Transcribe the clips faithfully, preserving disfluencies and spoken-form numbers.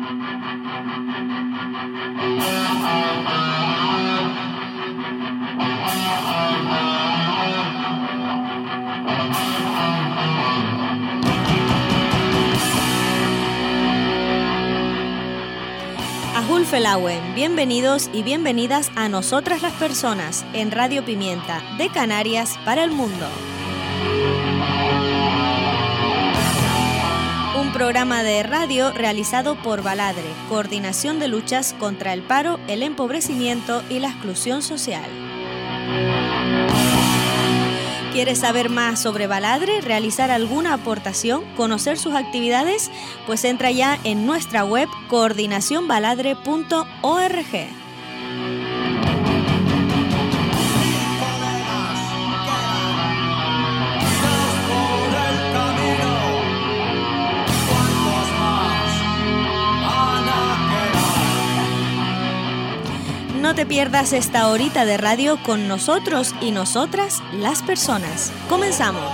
Felauen, bienvenidos y bienvenidas a Nosotras las Personas en Radio Pimienta de Canarias para el mundo. Un programa de radio realizado por Baladre, Coordinación de Luchas contra el Paro, el Empobrecimiento y la Exclusión Social. ¿Quieres saber más sobre Baladre, realizar alguna aportación, conocer sus actividades? Pues entra ya en nuestra web coordinación baladre punto org. No te pierdas esta horita de radio con nosotros y nosotras, las personas. ¡Comenzamos!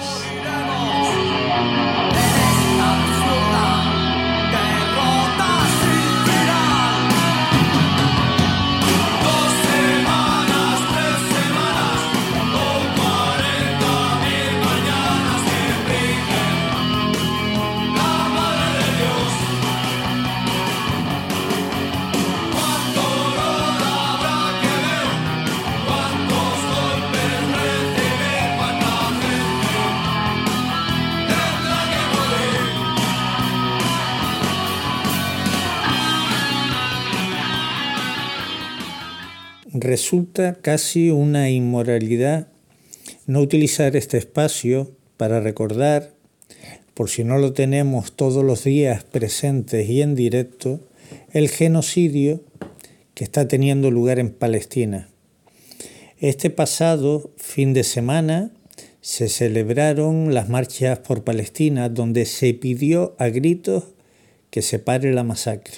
Resulta casi una inmoralidad no utilizar este espacio para recordar, por si no lo tenemos todos los días presentes y en directo, el genocidio que está teniendo lugar en Palestina. Este pasado fin de semana se celebraron las marchas por Palestina, donde se pidió a gritos que se pare la masacre.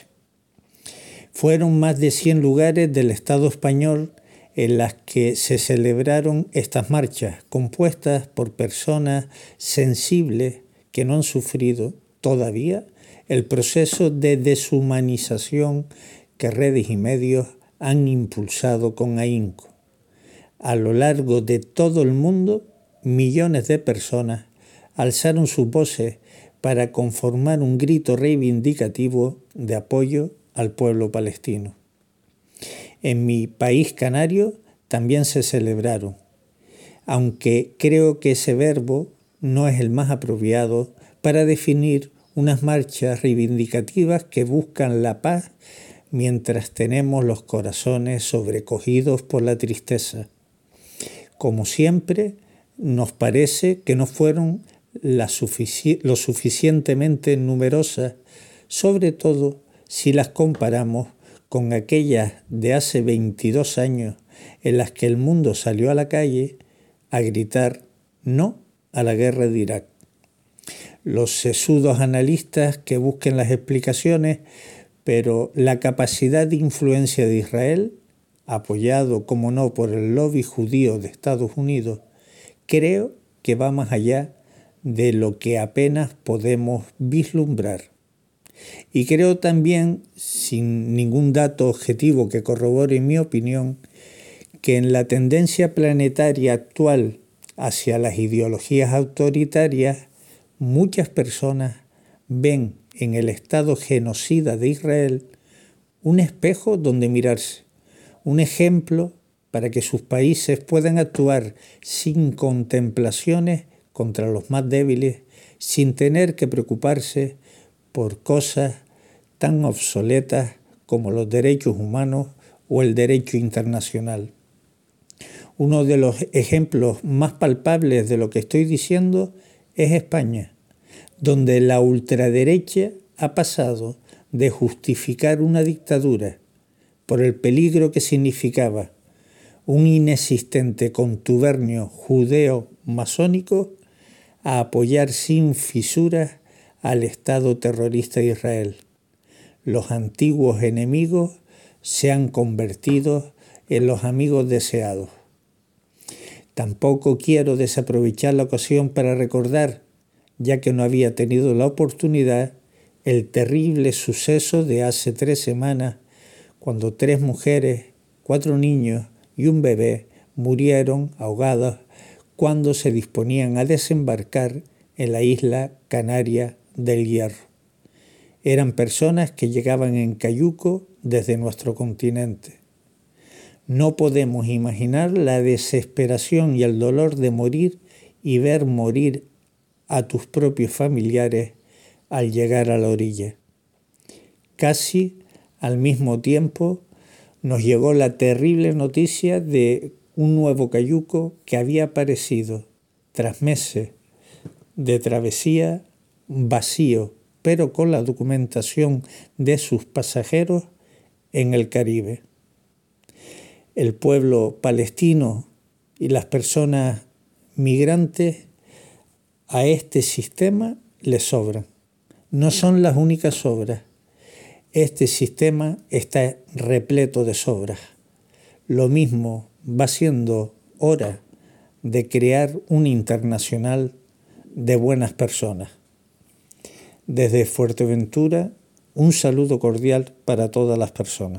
Fueron más de cien lugares del Estado español en las que se celebraron estas marchas, compuestas por personas sensibles que no han sufrido todavía el proceso de deshumanización que redes y medios han impulsado con ahínco. A lo largo de todo el mundo, millones de personas alzaron sus voces para conformar un grito reivindicativo de apoyo al pueblo palestino. En mi país canario también se celebraron, aunque creo que ese verbo no es el más apropiado para definir unas marchas reivindicativas que buscan la paz mientras tenemos los corazones sobrecogidos por la tristeza. Como siempre, nos parece que no fueron la sufici- lo suficientemente numerosas, sobre todo si las comparamos con aquellas de hace veintidós años en las que el mundo salió a la calle a gritar no a la guerra de Irak. Los sesudos analistas que busquen las explicaciones, pero la capacidad de influencia de Israel, apoyado como no por el lobby judío de Estados Unidos, creo que va más allá de lo que apenas podemos vislumbrar. Y creo también, sin ningún dato objetivo que corrobore mi opinión, que en la tendencia planetaria actual hacia las ideologías autoritarias, muchas personas ven en el Estado genocida de Israel un espejo donde mirarse, un ejemplo para que sus países puedan actuar sin contemplaciones contra los más débiles, sin tener que preocuparse por cosas tan obsoletas como los derechos humanos o el derecho internacional. Uno de los ejemplos más palpables de lo que estoy diciendo es España, donde la ultraderecha ha pasado de justificar una dictadura por el peligro que significaba un inexistente contubernio judeo-masónico a apoyar sin fisuras al Estado terrorista de Israel. Los antiguos enemigos se han convertido en los amigos deseados. Tampoco quiero desaprovechar la ocasión para recordar, ya que no había tenido la oportunidad, el terrible suceso de hace tres semanas, cuando tres mujeres, cuatro niños y un bebé murieron ahogados cuando se disponían a desembarcar en la isla canaria del Hierro. Eran personas que llegaban en cayuco desde nuestro continente. No podemos imaginar la desesperación y el dolor de morir y ver morir a tus propios familiares al llegar a la orilla. Casi al mismo tiempo nos llegó la terrible noticia de un nuevo cayuco que había aparecido tras meses de travesía vacío, pero con la documentación de sus pasajeros en el Caribe. El pueblo palestino y las personas migrantes a este sistema les sobran. No son las únicas sobras. Este sistema está repleto de sobras. Lo mismo va siendo hora de crear un internacional de buenas personas. Desde Fuerteventura, un saludo cordial para todas las personas.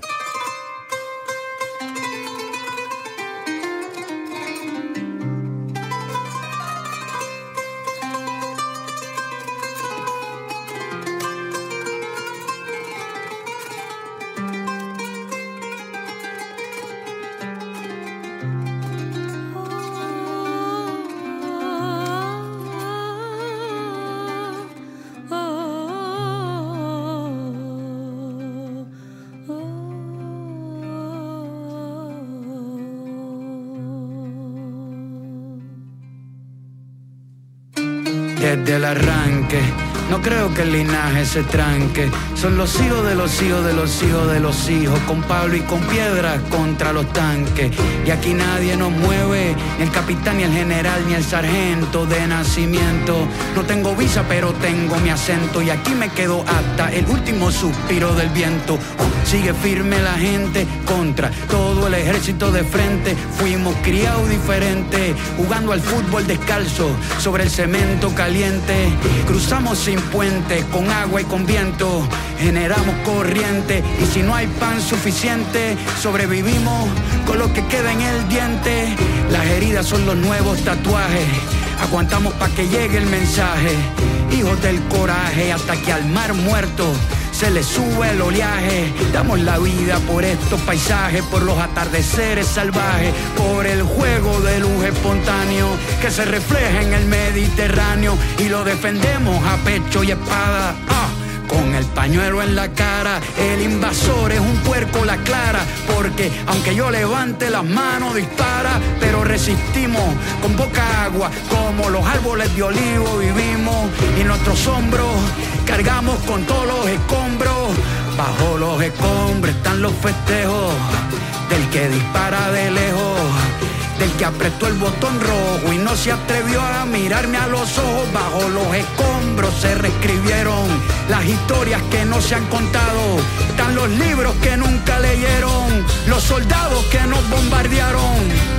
Desde el arranque, no creo que el linaje se tranque. Son los hijos de los hijos de los hijos de los hijos, con palo y con piedras contra los tanques. Y aquí nadie nos mueve, ni el capitán, ni el general, ni el sargento de nacimiento. No tengo visa, pero tengo mi acento, y aquí me quedo hasta el último suspiro del viento. Uh, sigue firme la gente contra todo el ejército de frente. Fuimos criados diferentes, jugando al fútbol descalzo sobre el cemento caliente. Cruzamos sin puente, con agua y con viento. Generamos corriente, y si no hay pan suficiente, sobrevivimos con lo que queda en el diente. Las heridas son los nuevos tatuajes, aguantamos pa' que llegue el mensaje. Hijos del coraje, hasta que al mar muerto se le sube el oleaje. Damos la vida por estos paisajes, por los atardeceres salvajes, por el juego de luz espontáneo que se refleja en el Mediterráneo, y lo defendemos a pecho y espada. ¡Ah! Con el pañuelo en la cara, el invasor es un puerco la clara, porque aunque yo levante las manos dispara, pero resistimos con poca agua, como los árboles de olivo vivimos, y nuestros hombros cargamos con todos los escombros. Bajo los escombros están los festejos del que dispara de lejos, del que apretó el botón rojo y no se atrevió a mirarme a los ojos. Bajo los escombros se reescribieron las historias que no se han contado. Están los libros que nunca leyeron, los soldados que nos bombardearon.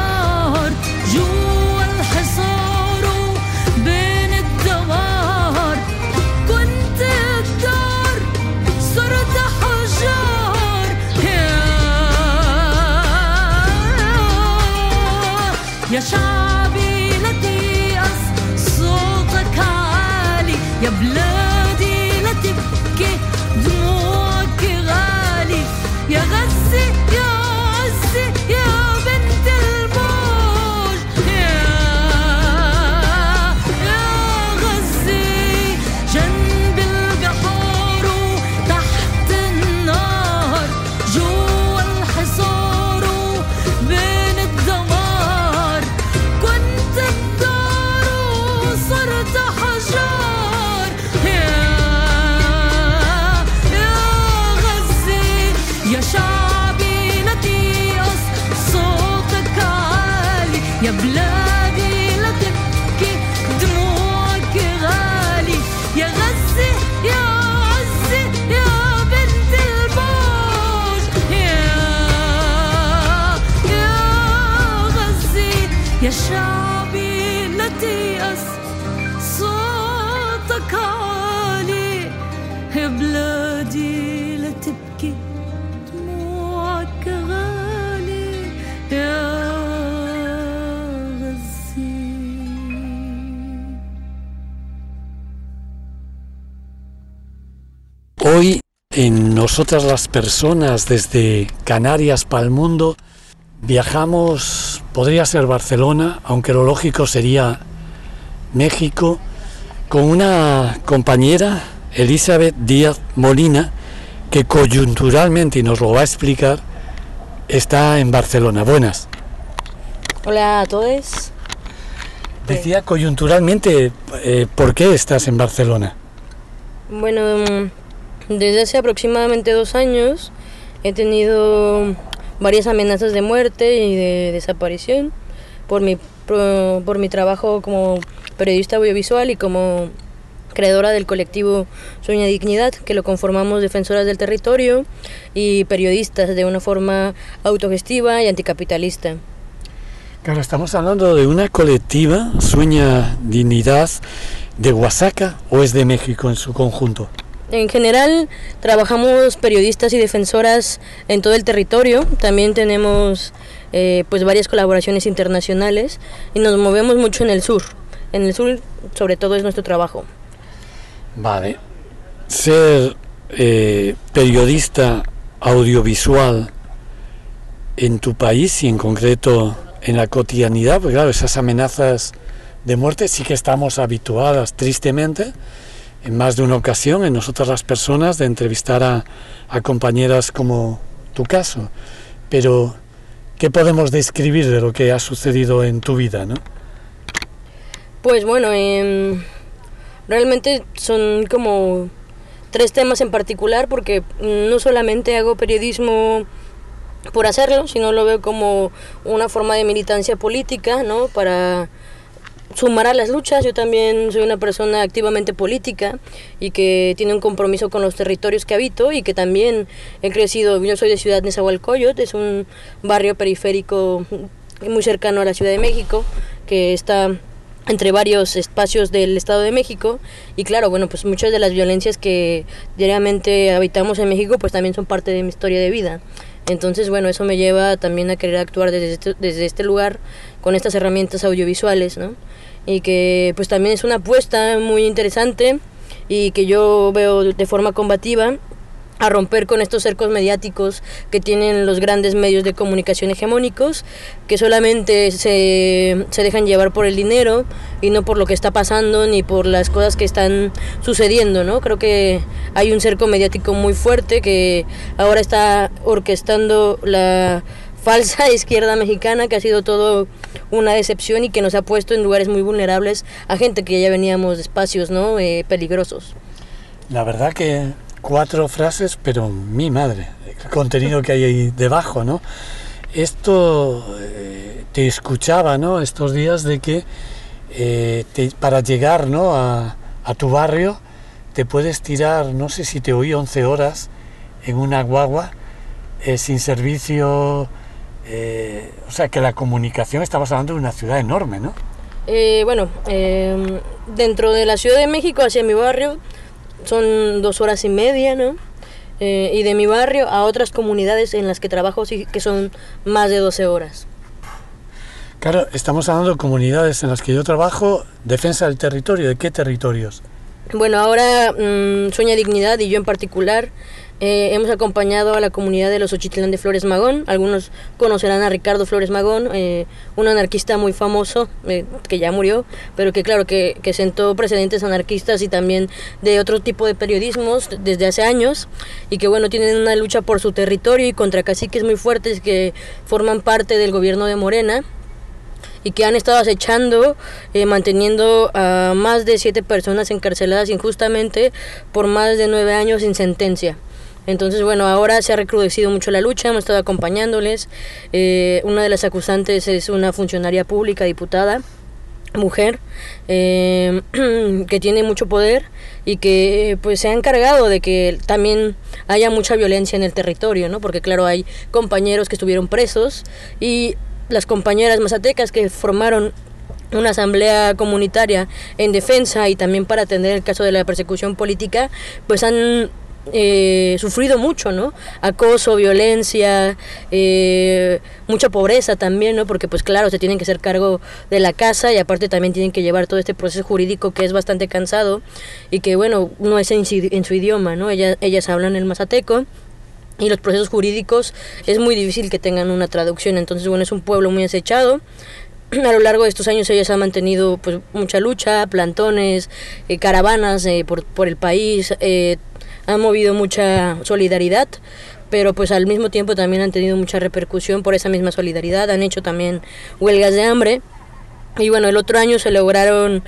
جوا الحصار بين الدوار يا بلادي لا تبكي دموعك غالي يا غزة يا عزة يا بنت البوج يا يا غزة يا شعبي لا تيأس صوتك عالي يا بلادي لا تبكي دموعك غالي يا Hoy, en Nosotras las Personas, desde Canarias para el mundo, viajamos, podría ser Barcelona, aunque lo lógico sería México, con una compañera, Elizabeth Díaz Molina, que coyunturalmente, y nos lo va a explicar, está en Barcelona. Buenas. Hola a todos. Decía coyunturalmente, eh, ¿por qué estás en Barcelona? Bueno, desde hace aproximadamente dos años he tenido varias amenazas de muerte y de desaparición por mi, por, por mi trabajo como periodista audiovisual y como creadora del colectivo Sueña Dignidad, que lo conformamos defensoras del territorio y periodistas de una forma autogestiva y anticapitalista. Claro, estamos hablando de una colectiva, Sueña Dignidad, de Oaxaca, ¿o es de México en su conjunto? En general trabajamos periodistas y defensoras en todo el territorio, también tenemos eh, pues varias colaboraciones internacionales y nos movemos mucho en el sur. En el sur sobre todo es nuestro trabajo. Vale. Ser eh, periodista audiovisual en tu país y en concreto en la cotidianidad, porque claro, esas amenazas de muerte sí que estamos habituadas tristemente en más de una ocasión en Nosotras las Personas de entrevistar a, a compañeras como tu caso, pero ¿qué podemos describir de lo que ha sucedido en tu vida, no? Pues bueno, eh, realmente son como tres temas en particular, porque no solamente hago periodismo por hacerlo, sino lo veo como una forma de militancia política, ¿no? Para sumar a las luchas. Yo también soy una persona activamente política y que tiene un compromiso con los territorios que habito y que también he crecido. Yo soy de Ciudad Nezahualcóyotl, es un barrio periférico muy cercano a la Ciudad de México, que está entre varios espacios del Estado de México, y claro, bueno, pues muchas de las violencias que diariamente habitamos en México pues también son parte de mi historia de vida. Entonces, bueno, eso me lleva también a querer actuar desde este, desde este lugar con estas herramientas audiovisuales, ¿no? Y que pues también es una apuesta muy interesante y que yo veo de forma combativa a romper con estos cercos mediáticos que tienen los grandes medios de comunicación hegemónicos, que solamente se, se dejan llevar por el dinero y no por lo que está pasando ni por las cosas que están sucediendo, ¿no? Creo que hay un cerco mediático muy fuerte que ahora está orquestando la falsa izquierda mexicana, que ha sido todo una decepción y que nos ha puesto en lugares muy vulnerables a gente que ya veníamos de espacios, ¿no? eh, peligrosos. La verdad que cuatro frases, pero mi madre, el contenido que hay ahí debajo, ¿no? Esto eh, te escuchaba, ¿no? Estos días de que eh, te, para llegar, ¿no? a, a tu barrio te puedes tirar, no sé si te oí, once horas en una guagua eh, sin servicio, eh, o sea que la comunicación, estabas hablando de una ciudad enorme, ¿no? Eh, bueno, eh, dentro de la Ciudad de México hacia mi barrio son dos horas y media, ¿no? Eh, y de mi barrio a otras comunidades en las que trabajo sí que son más de doce horas. Claro, estamos hablando de comunidades en las que yo trabajo, defensa del territorio. ¿De qué territorios? Bueno, ahora mmm, Sueña Dignidad y yo en particular eh, hemos acompañado a la comunidad de los Ochitlán de Flores Magón. Algunos conocerán a Ricardo Flores Magón, eh, un anarquista muy famoso, eh, que ya murió, pero que claro, que, que sentó precedentes anarquistas y también de otro tipo de periodismos desde hace años, y que bueno, tienen una lucha por su territorio y contra caciques muy fuertes que forman parte del gobierno de Morena, y que han estado acechando, eh, manteniendo a más de siete personas encarceladas injustamente por más de nueve años sin sentencia. Entonces, bueno, ahora se ha recrudecido mucho la lucha, hemos estado acompañándoles. Eh, una de las acusantes es una funcionaria pública, diputada, mujer, eh, que tiene mucho poder y que pues se ha encargado de que también haya mucha violencia en el territorio, ¿no? Porque claro, hay compañeros que estuvieron presos y las compañeras mazatecas que formaron una asamblea comunitaria en defensa y también para atender el caso de la persecución política, pues han Eh, sufrido mucho, ¿no? Acoso, violencia, eh, mucha pobreza también, ¿no? Porque pues claro, se tienen que hacer cargo de la casa y aparte también tienen que llevar todo este proceso jurídico que es bastante cansado y que bueno, no es en, en su idioma, ¿no? Ellas, ellas hablan el mazateco y los procesos jurídicos es muy difícil que tengan una traducción, entonces bueno, es un pueblo muy acechado. A lo largo de estos años ellas han mantenido pues mucha lucha, plantones, eh, caravanas eh, por, por el país, eh, han movido mucha solidaridad, pero pues al mismo tiempo también han tenido mucha repercusión por esa misma solidaridad, han hecho también huelgas de hambre. Y bueno, el otro año se lograron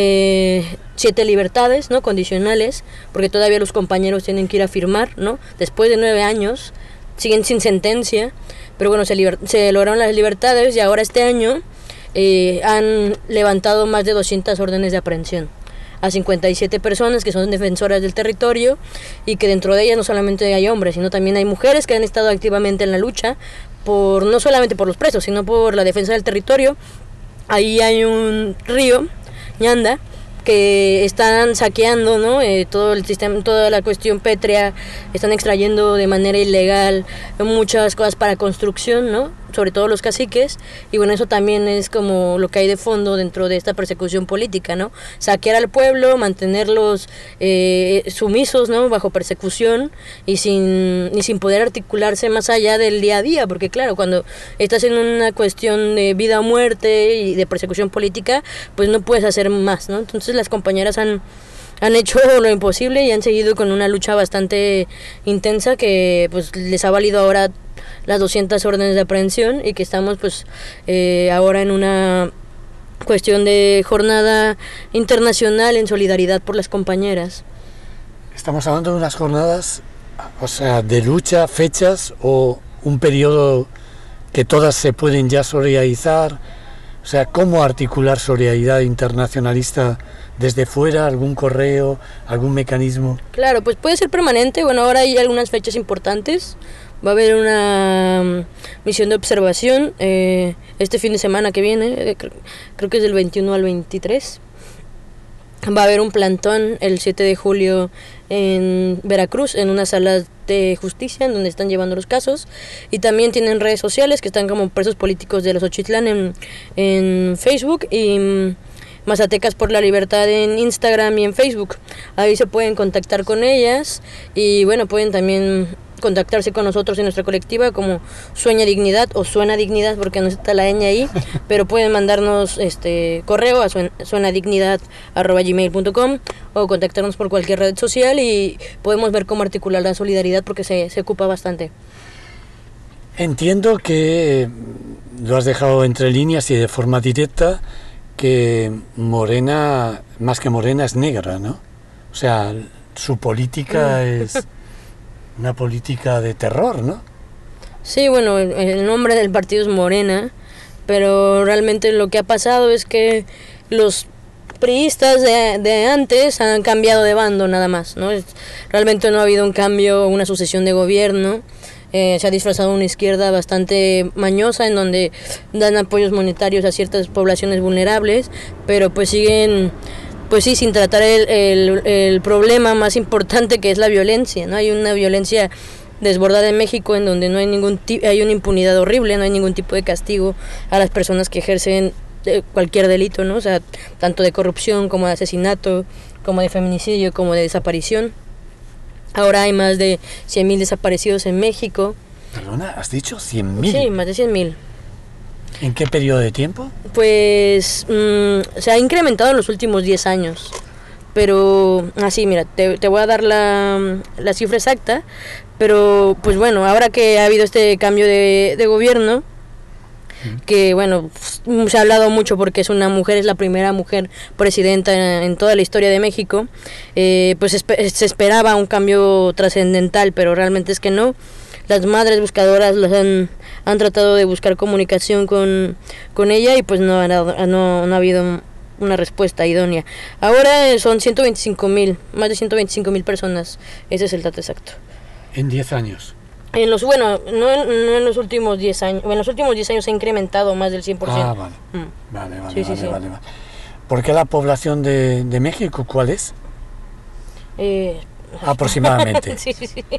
eh, siete libertades, ¿no? Condicionales, porque todavía los compañeros tienen que ir a firmar, ¿no? Después de nueve años, siguen sin sentencia, pero bueno, se, liber- se lograron las libertades y ahora este año eh, han levantado más de doscientas órdenes de aprehensión a cincuenta y siete personas que son defensoras del territorio y que dentro de ellas no solamente hay hombres, sino también hay mujeres que han estado activamente en la lucha, por no solamente por los presos, sino por la defensa del territorio. Ahí hay un río, Ñanda, que están saqueando, ¿no? Eh, todo el sistema, toda la cuestión pétrea, están extrayendo de manera ilegal muchas cosas para construcción, ¿no? Sobre todo los caciques, y bueno, eso también es como lo que hay de fondo dentro de esta persecución política, ¿no? Saquear al pueblo, mantenerlos eh, sumisos, ¿no? Bajo persecución y sin, y sin poder articularse más allá del día a día, porque claro, cuando estás en una cuestión de vida o muerte y de persecución política, pues no puedes hacer más, ¿no? Entonces las compañeras han han hecho lo imposible y han seguido con una lucha bastante intensa que pues les ha valido ahora las doscientas órdenes de aprehensión y que estamos pues eh, ahora en una cuestión de jornada internacional en solidaridad por las compañeras. Estamos hablando de unas jornadas, o sea, de lucha, fechas o un periodo que todas se pueden ya solidarizar. O sea, ¿cómo articular solidaridad internacionalista desde fuera? ¿Algún correo, algún mecanismo? Claro, pues puede ser permanente. Bueno, ahora hay algunas fechas importantes. Va a haber una misión de observación eh, este fin de semana que viene, eh, creo, creo que es del veintiuno al veintitrés. Va a haber un plantón el siete de julio en Veracruz, en una sala de justicia en donde están llevando los casos, y también tienen redes sociales que están como presos políticos de los Ochitlán en, en Facebook y um, Mazatecas por la Libertad en Instagram y en Facebook. Ahí se pueden contactar con ellas y bueno, pueden también contactarse con nosotros en nuestra colectiva como Sueña Dignidad o Suena Dignidad, porque no está la ñ ahí, pero pueden mandarnos este correo a suenadignidad arroba gmail punto com o contactarnos por cualquier red social y podemos ver cómo articular la solidaridad porque se, se ocupa bastante. Entiendo que lo has dejado entre líneas y de forma directa, que Morena, más que Morena, es negra, ¿no? O sea, su política es una política de terror, ¿no? Sí, bueno, el, el nombre del partido es Morena, pero realmente lo que ha pasado es que los priistas de, de antes han cambiado de bando nada más, ¿no? Es, realmente no ha habido un cambio, una sucesión de gobierno. Eh, se ha disfrazado una izquierda bastante mañosa en donde dan apoyos monetarios a ciertas poblaciones vulnerables, pero pues siguen, pues sí, sin tratar el, el, el problema más importante, que es la violencia, ¿no? Hay una violencia desbordada en México en donde no hay ningún ti- hay una impunidad horrible, no hay ningún tipo de castigo a las personas que ejercen cualquier delito, ¿no? O sea, tanto de corrupción como de asesinato, como de feminicidio, como de desaparición. Ahora hay más de cien mil desaparecidos en México. Perdona, ¿has dicho cien mil? Sí, más de cien mil. ¿En qué periodo de tiempo? Pues mmm, se ha incrementado en los últimos diez años. Pero, así, ah, mira, te, te voy a dar la, la cifra exacta. Pero, pues bueno, ahora que ha habido este cambio de, de gobierno, que bueno, se ha hablado mucho porque es una mujer, es la primera mujer presidenta en, en toda la historia de México, eh, pues espe- se esperaba un cambio trascendental, pero realmente es que no. Las madres buscadoras las han, han tratado de buscar comunicación con, con ella y pues no ha, no, no ha habido una respuesta idónea. Ahora son ciento veinticinco mil, más de ciento veinticinco mil personas, ese es el dato exacto. En diez años. En los, bueno, no, no en los últimos diez años, en los últimos diez años se ha incrementado más del cien por ciento. Ah, vale. Mm. Vale, vale, Sí, vale, sí, sí. vale, vale. ¿Por qué la población de, de México cuál es? Eh, Aproximadamente. sí, sí, sí.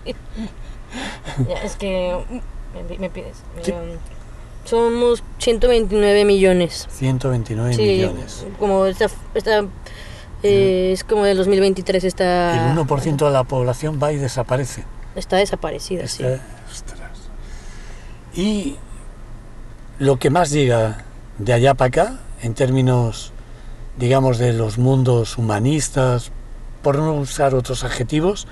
Ya, es que me, me pides. Sí. Eh, somos ciento veintinueve millones. ciento veintinueve Sí, millones. como esta, esta eh, es como del dos mil veintitrés está El uno por ciento de la población va y desaparece. está desaparecida, sí. Está- ostras. Y lo que más llega de allá para acá, en términos, digamos, de los mundos humanistas, por no usar otros adjetivos,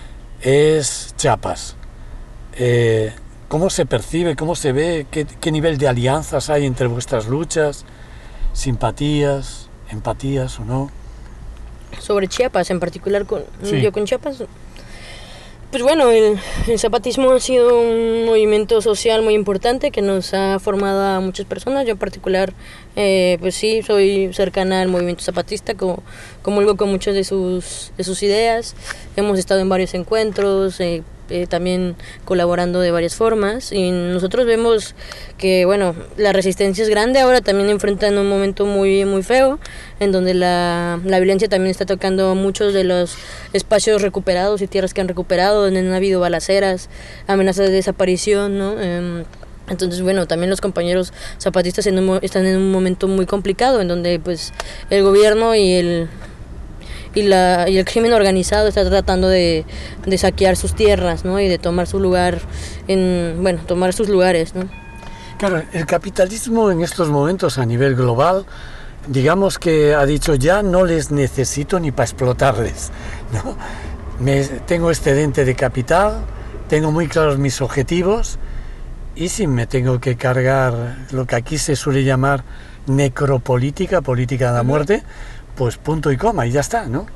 es Chiapas. Eh, ¿Cómo se percibe, cómo se ve, qué, qué nivel de alianzas hay entre vuestras luchas, simpatías, empatías o no? Sobre Chiapas en particular, con Sí. yo con Chiapas, pues bueno, el, el zapatismo ha sido un movimiento social muy importante que nos ha formado a muchas personas. Yo en particular, eh, pues sí, soy cercana al movimiento zapatista, como, comulgo con muchas de sus, de sus ideas. Hemos estado en varios encuentros, eh, eh, también colaborando de varias formas, y nosotros vemos que bueno, la resistencia es grande. Ahora también enfrentan un momento muy muy feo en donde la, la violencia también está tocando muchos de los espacios recuperados y tierras que han recuperado, donde han habido balaceras, amenazas de desaparición, ¿no? Eh, entonces bueno, también los compañeros zapatistas en un, están en un momento muy complicado en donde pues el gobierno y el Y, la, y el crimen organizado está tratando de, de saquear sus tierras, ¿no? Y de tomar su lugar, en, bueno, tomar sus lugares, ¿no? Claro, el capitalismo en estos momentos a nivel global, digamos que ha dicho ya no les necesito ni para explotarles, ¿no? Me, tengo excedente de capital, tengo muy claros mis objetivos y si me tengo que cargar lo que aquí se suele llamar necropolítica, política de la muerte, pues punto y coma y ya está, ¿no?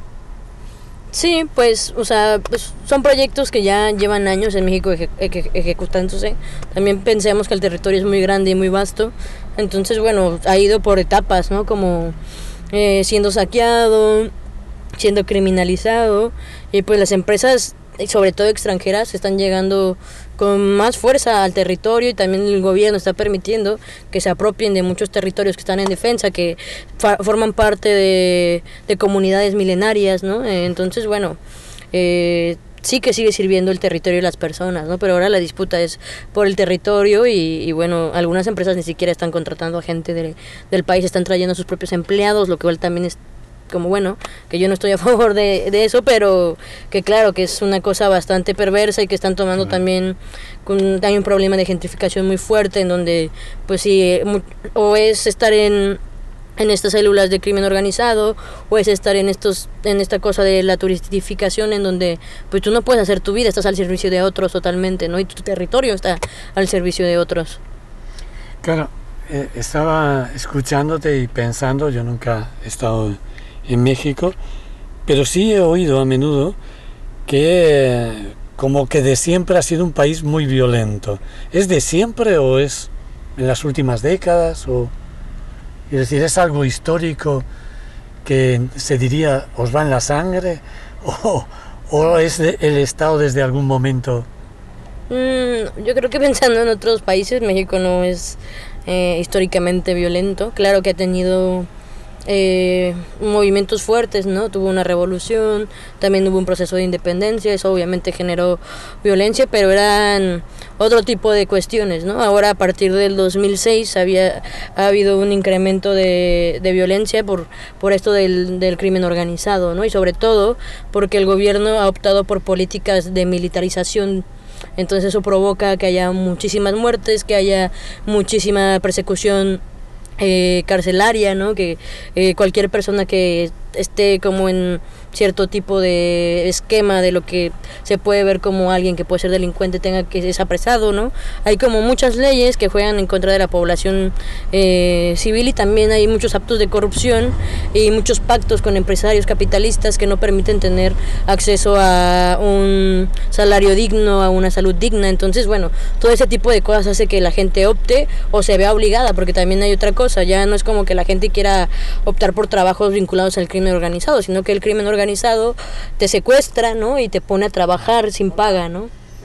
Sí, pues, o sea, pues son proyectos que ya llevan años en México eje, eje, ejecutándose. También pensemos que el territorio es muy grande y muy vasto. Entonces, bueno, ha ido por etapas, ¿no? Como eh, siendo saqueado, siendo criminalizado. Y pues las empresas, sobre todo extranjeras, están llegando con más fuerza al territorio, y también el gobierno está permitiendo que se apropien de muchos territorios que están en defensa, que fa- forman parte de, de comunidades milenarias, ¿no? Eh, entonces, bueno, eh, sí que sigue sirviendo el territorio y las personas, ¿no? Pero ahora la disputa es por el territorio y, y bueno, algunas empresas ni siquiera están contratando a gente de, del país, están trayendo a sus propios empleados, lo que igual también es como bueno, que yo no estoy a favor de, de eso, pero que claro, que es una cosa bastante perversa y que están tomando también, con, hay un problema de gentrificación muy fuerte en donde, pues sí, o es estar en, en estas células de crimen organizado, o es estar en estos en esta cosa de la turistificación en donde pues tú no puedes hacer tu vida, estás al servicio de otros totalmente, ¿no? Y tu territorio está al servicio de otros. Claro, eh, estaba escuchándote y pensando, yo nunca he estado en México, pero sí he oído a menudo que eh, como que de siempre ha sido un país muy violento. ¿Es de siempre o es en las últimas décadas? O, es decir, ¿es algo histórico que se diría os va en la sangre? ¿O, o es de, el Estado desde algún momento? Mm, yo creo que pensando en otros países, México no es eh, históricamente violento. Claro que ha tenido Eh, movimientos fuertes, ¿no? Tuvo una revolución, también hubo un proceso de independencia, eso obviamente generó violencia, pero eran otro tipo de cuestiones, ¿no? Ahora a partir del dos mil seis había, ha habido un incremento de, de violencia por, por esto del, del crimen organizado, ¿no? Y sobre todo porque el gobierno ha optado por políticas de militarización. Entonces eso provoca que haya muchísimas muertes, que haya muchísima persecución Eh, carcelaria, ¿no? Que eh, cualquier persona que esté como en cierto tipo de esquema de lo que se puede ver como alguien que puede ser delincuente tenga que es apresado, ¿no? Hay como muchas leyes que juegan en contra de la población eh, civil, y también hay muchos actos de corrupción y muchos pactos con empresarios capitalistas que no permiten tener acceso a un salario digno, a una salud digna. Entonces, bueno, todo ese tipo de cosas hace que la gente opte o se vea obligada, porque también hay otra cosa, ya no es como que la gente quiera optar por trabajos vinculados al crimen organizado, sino que el crimen organizado te secuestra, ¿no? Y te pone a trabajar sin paga, ¿no?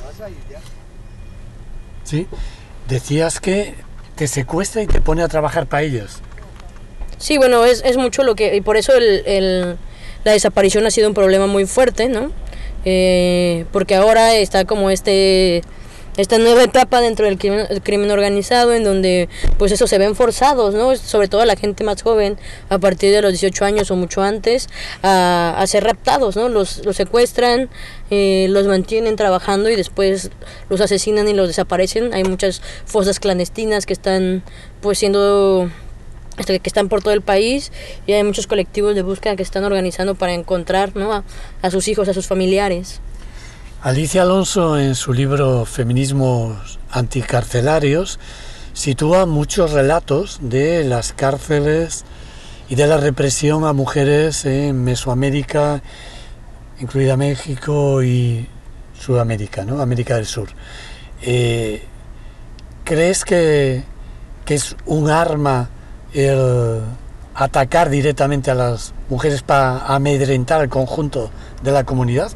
Sí, decías que te secuestra y te pone a trabajar para ellos. Sí, bueno, es, es mucho lo que... y por eso el, el, la desaparición ha sido un problema muy fuerte, ¿no? Eh, porque ahora está como este... esta nueva etapa dentro del crimen, el crimen organizado, en donde pues eso se ven forzados, ¿no? Sobre todo la gente más joven, a partir de los dieciocho años o mucho antes, a, a ser raptados, ¿no? Los, los secuestran, eh, los mantienen trabajando y después los asesinan y los desaparecen. Hay muchas fosas clandestinas que están pues siendo... que están por todo el país, y hay muchos colectivos de búsqueda que están organizando para encontrar, ¿no? a, a sus hijos, a sus familiares. Alicia Alonso, en su libro Feminismos anticarcelarios, sitúa muchos relatos de las cárceles y de la represión a mujeres en Mesoamérica, incluida México y Sudamérica, ¿no? América del Sur. Eh, ¿Crees que, que es un arma el atacar directamente a las mujeres para amedrentar al conjunto de la comunidad?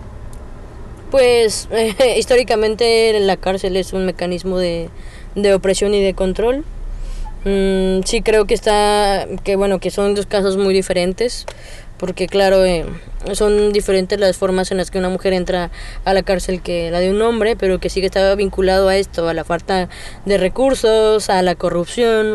Pues eh, históricamente la cárcel es un mecanismo de, de opresión y de control. Mm, sí creo que está, que bueno, que son dos casos muy diferentes, porque claro, eh, son diferentes las formas en las que una mujer entra a la cárcel que la de un hombre, pero que sí que está vinculado a esto, a la falta de recursos, a la corrupción,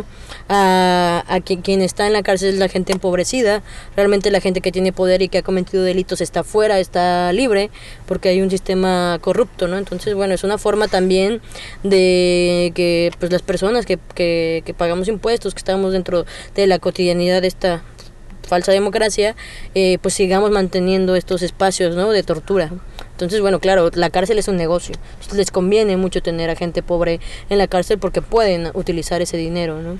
a, a que quien está en la cárcel es la gente empobrecida. Realmente la gente que tiene poder y que ha cometido delitos está fuera, está libre, porque hay un sistema corrupto, ¿no? Entonces, bueno, es una forma también de que pues las personas que, que, que pagamos impuestos, que estamos dentro de la cotidianidad de esta falsa democracia, eh, pues sigamos manteniendo estos espacios, ¿no? de tortura. Entonces, bueno, claro, la cárcel es un negocio. Entonces, les conviene mucho tener a gente pobre en la cárcel porque pueden utilizar ese dinero, ¿no?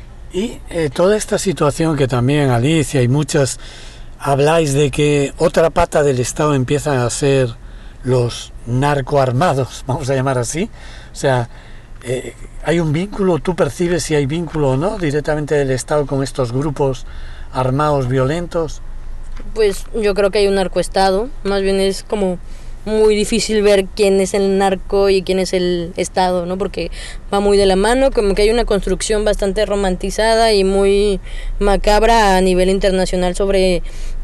Y eh, toda esta situación que también Alicia y muchas habláis de que otra pata del Estado empiezan a ser los narcoarmados, vamos a llamar así. O sea, eh, hay un vínculo, tú percibes si hay vínculo o no directamente del Estado con estos grupos armados violentos. Pues yo creo que hay un narcoestado, más bien es como muy difícil ver quién es el narco y quién es el Estado, ¿no? Porque va muy de la mano, como que hay una construcción bastante romantizada y muy macabra a nivel internacional sobre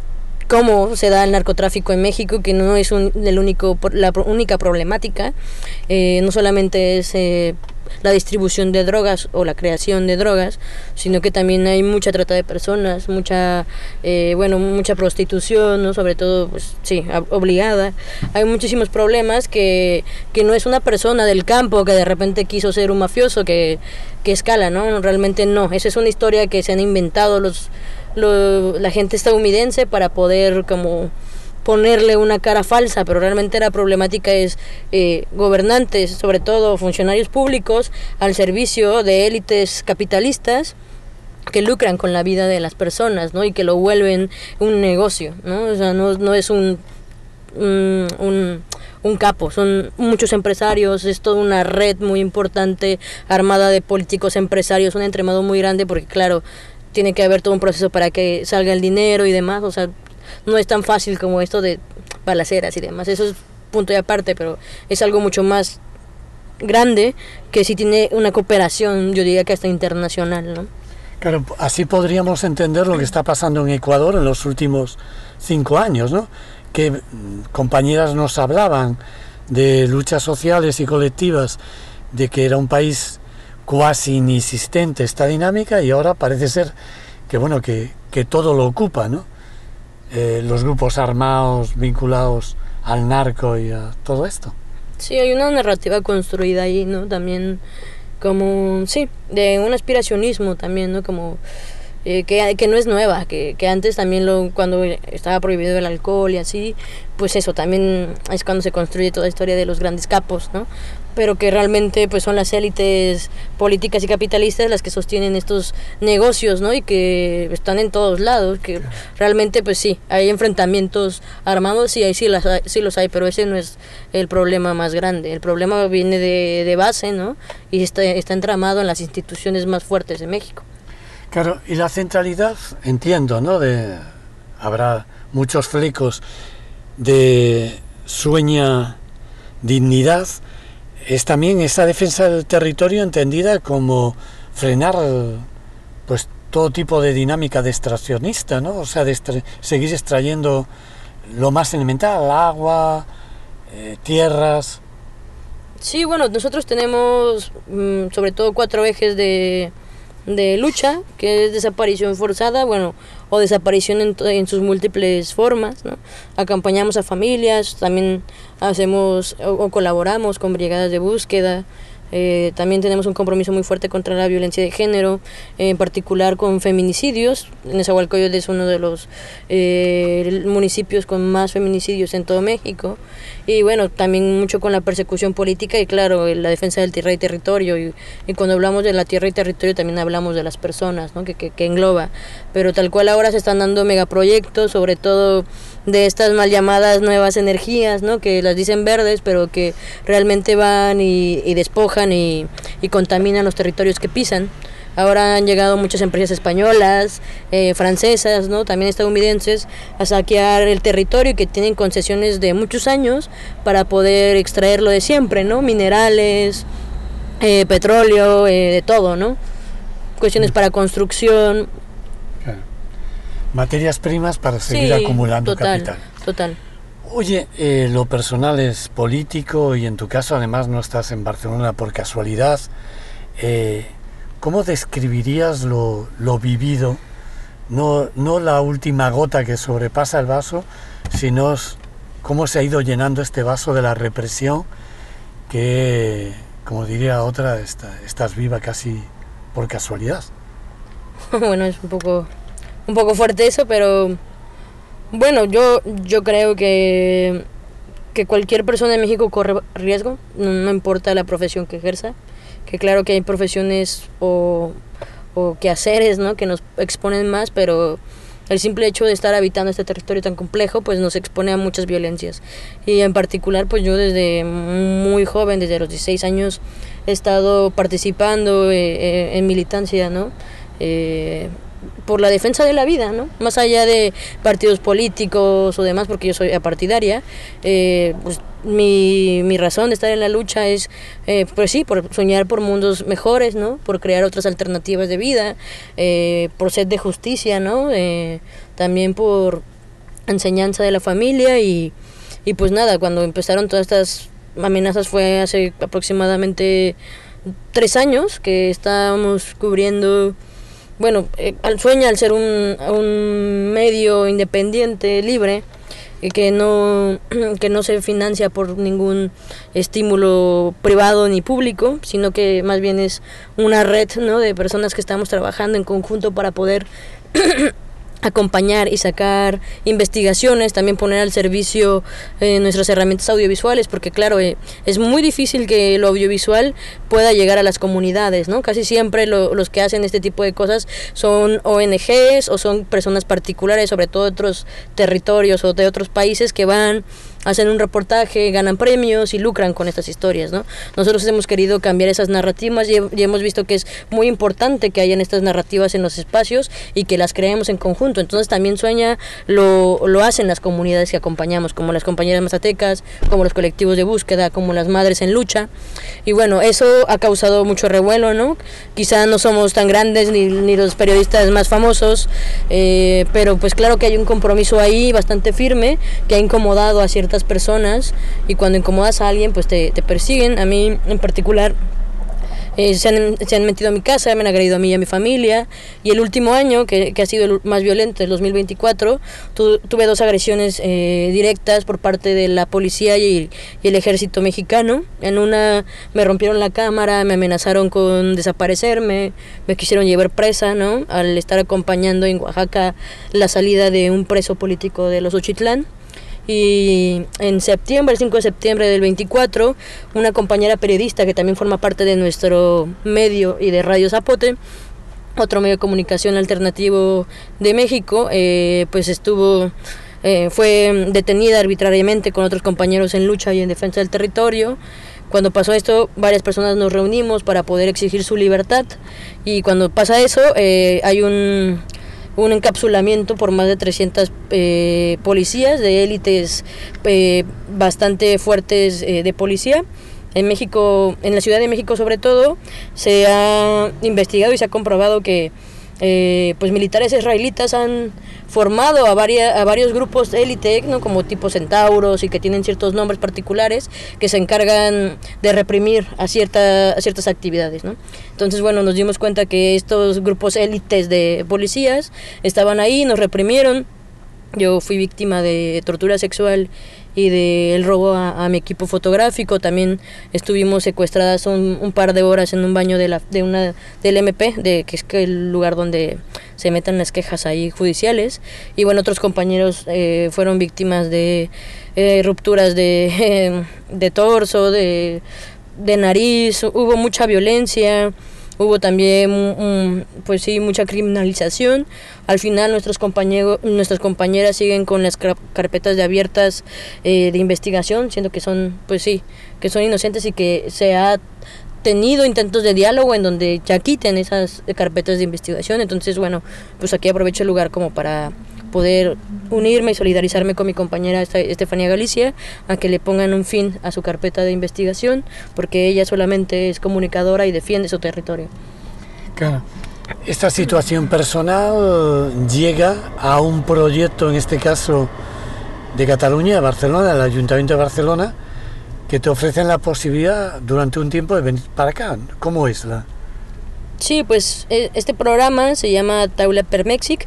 cómo se da el narcotráfico en México, que no es un, el único, la única problemática, eh, no solamente es eh, la distribución de drogas o la creación de drogas, sino que también hay mucha trata de personas, mucha eh, bueno, mucha prostitución, ¿no? Sobre todo, pues sí, obligada. Hay muchísimos problemas que, que no es una persona del campo que de repente quiso ser un mafioso que, que escala, ¿no? Realmente no, esa es una historia que se han inventado los Lo, la gente estadounidense para poder como ponerle una cara falsa, pero realmente la problemática es eh, gobernantes, sobre todo funcionarios públicos, al servicio de élites capitalistas que lucran con la vida de las personas, ¿no? Y que lo vuelven un negocio, ¿no? O sea, no, no es un, un, un un capo, son muchos empresarios, es toda una red muy importante armada de políticos empresarios, un entramado muy grande, porque claro, tiene que haber todo un proceso para que salga el dinero y demás. O sea, no es tan fácil como esto de balaceras y demás, eso es punto y aparte, pero es algo mucho más grande que sí tiene una cooperación, yo diría que hasta internacional, ¿no? Claro, así podríamos entender lo que está pasando en Ecuador en los últimos cinco años, ¿no? Que compañeras nos hablaban de luchas sociales y colectivas, de que era un país cuasi inexistente esta dinámica, y ahora parece ser que bueno que, que todo lo ocupa, ¿no? Eh, los grupos armados vinculados al narco y a todo esto. Sí, hay una narrativa construida ahí, ¿no? También como, sí, de un aspiracionismo también, ¿no? Como eh, que, que no es nueva, que, que antes también lo, cuando estaba prohibido el alcohol y así, pues eso, también es cuando se construye toda la historia de los grandes capos, ¿no? Pero que realmente pues son las élites políticas y capitalistas las que sostienen estos negocios, ¿no? Y que están en todos lados, que realmente pues sí, hay enfrentamientos armados y ahí sí, las hay, sí los hay, pero ese no es el problema más grande. El problema viene de, de base, ¿no? Y está, está entramado en las instituciones más fuertes de México. Claro, y la centralidad, entiendo, ¿no? De, habrá muchos flecos de sueña dignidad, es también esa defensa del territorio entendida como frenar pues todo tipo de dinámica de extraccionista, ¿no? O sea, de extra- seguir extrayendo lo más elemental, agua, eh, tierras. Sí, bueno, nosotros tenemos mmm, sobre todo cuatro ejes de, de lucha, que es desaparición forzada, bueno, o desaparición en, en sus múltiples formas, ¿no? Acompañamos a familias, también hacemos o, o colaboramos con brigadas de búsqueda. Eh, también tenemos un compromiso muy fuerte contra la violencia de género, eh, en particular con feminicidios. Nezahualcóyotl es uno de los eh, municipios con más feminicidios en todo México. Y bueno, también mucho con la persecución política y claro, la defensa del tierra y territorio. Y, y cuando hablamos de la tierra y territorio también hablamos de las personas, ¿no? que, que, que engloba. Pero tal cual ahora se están dando megaproyectos, sobre todo de estas mal llamadas nuevas energías, ¿no? que las dicen verdes, pero que realmente van y, y despojan y, y contaminan los territorios que pisan. Ahora han llegado muchas empresas españolas, eh, francesas, ¿no? también estadounidenses, a saquear el territorio y que tienen concesiones de muchos años para poder extraerlo de siempre, ¿no? Minerales, eh, petróleo, eh, de todo, ¿no? Cuestiones para construcción. Claro. Materias primas para seguir Sí, acumulando total, capital. Total. Oye, eh, lo personal es político y en tu caso además no estás en Barcelona por casualidad. Eh, ¿Cómo describirías lo, lo vivido? No, no la última gota que sobrepasa el vaso, sino cómo se ha ido llenando este vaso de la represión que, como diría otra, está, estás viva casi por casualidad. Bueno, es un poco, un poco fuerte eso, pero bueno, yo, yo creo que, que cualquier persona en México corre riesgo, no, no importa la profesión que ejerza. Que claro que hay profesiones o, o quehaceres, ¿no? que nos exponen más, pero el simple hecho de estar habitando este territorio tan complejo pues nos expone a muchas violencias. Y en particular pues yo desde muy joven, desde los dieciséis años, he estado participando eh, eh, en militancia, ¿no? Eh, por la defensa de la vida, ¿no? Más allá de partidos políticos o demás, porque yo soy apartidaria, eh, pues mi, mi razón de estar en la lucha es, eh, pues sí, por soñar por mundos mejores, ¿no? Por crear otras alternativas de vida, eh, por sed de justicia, ¿no? Eh, también por enseñanza de la familia y, y pues nada, cuando empezaron todas estas amenazas fue hace aproximadamente tres años que estábamos cubriendo. Bueno, eh, al sueño al ser un, un medio independiente, libre, eh, que no que no se financia por ningún estímulo privado ni público, sino que más bien es una red, ¿no? de personas que estamos trabajando en conjunto para poder acompañar y sacar investigaciones, también poner al servicio eh, nuestras herramientas audiovisuales, porque claro, eh, es muy difícil que lo audiovisual pueda llegar a las comunidades, ¿no? Casi siempre lo, los que hacen este tipo de cosas son O N Ges o son personas particulares, sobre todo de otros territorios o de otros países que van, hacen un reportaje, ganan premios y lucran con estas historias, ¿no? Nosotros hemos querido cambiar esas narrativas y, y hemos visto que es muy importante que hayan estas narrativas en los espacios y que las creemos en conjunto. Entonces también Sueña lo, lo hacen las comunidades que acompañamos, como las compañeras mazatecas, como los colectivos de búsqueda, como las madres en lucha. Y bueno, eso ha causado mucho revuelo, ¿no? Quizá no somos tan grandes ni, ni los periodistas más famosos, eh, pero pues claro que hay un compromiso ahí bastante firme que ha incomodado a ciertas personas y cuando incomodas a alguien pues te, te persiguen. A mí en particular eh, se, han, se han metido a mi casa, me han agredido a mí y a mi familia, y el último año, que, que ha sido el más violento, el dos mil veinticuatro, tu, tuve dos agresiones eh, directas por parte de la policía y, y el ejército mexicano. En una me rompieron la cámara, me amenazaron con desaparecerme, me quisieron llevar presa, ¿no?, al estar acompañando en Oaxaca la salida de un preso político de los Ochitlán. Y en septiembre, el cinco de septiembre del veinticuatro, una compañera periodista que también forma parte de nuestro medio y de Radio Zapote, otro medio de comunicación alternativo de México, eh, pues estuvo, eh, fue detenida arbitrariamente con otros compañeros en lucha y en defensa del territorio. Cuando pasó esto, varias personas nos reunimos para poder exigir su libertad, y cuando pasa eso, eh, hay un... un encapsulamiento por más de trescientas eh, policías de élites eh, bastante fuertes eh, de policía. En México, en la Ciudad de México sobre todo, se ha investigado y se ha comprobado que eh, pues militares israelitas han formado a, varias, a varios grupos de élite, ¿no?, como tipo centauros, y que tienen ciertos nombres particulares que se encargan de reprimir a, cierta, a ciertas actividades, ¿no? Entonces, bueno, nos dimos cuenta que estos grupos élites de policías estaban ahí, nos reprimieron. Yo fui víctima de tortura sexual y del robo a, a mi equipo fotográfico. También estuvimos secuestradas un, un par de horas en un baño de la de una del M P, de que es el lugar donde se meten las quejas ahí judiciales. Y bueno, otros compañeros eh, fueron víctimas de eh, rupturas de, eh, de torso, de, de nariz. Hubo mucha violencia. Hubo también, um, pues sí, mucha criminalización. Al final nuestros compañeros, nuestras compañeras siguen con las carpetas de abiertas eh, de investigación, siendo que son, pues sí, que son inocentes, y que se ha tenido intentos de diálogo en donde ya quiten esas carpetas de investigación. Entonces, bueno, pues aquí aprovecho el lugar como para poder unirme y solidarizarme con mi compañera Estefanía Galicia a que le pongan un fin a su carpeta de investigación, porque ella solamente es comunicadora y defiende su territorio. Claro. Esta situación personal llega a un proyecto, en este caso de Cataluña, de Barcelona, del Ayuntamiento de Barcelona, que te ofrecen la posibilidad durante un tiempo de venir para acá. ¿Cómo es la...? Sí, pues este programa se llama Taula per Mèxic.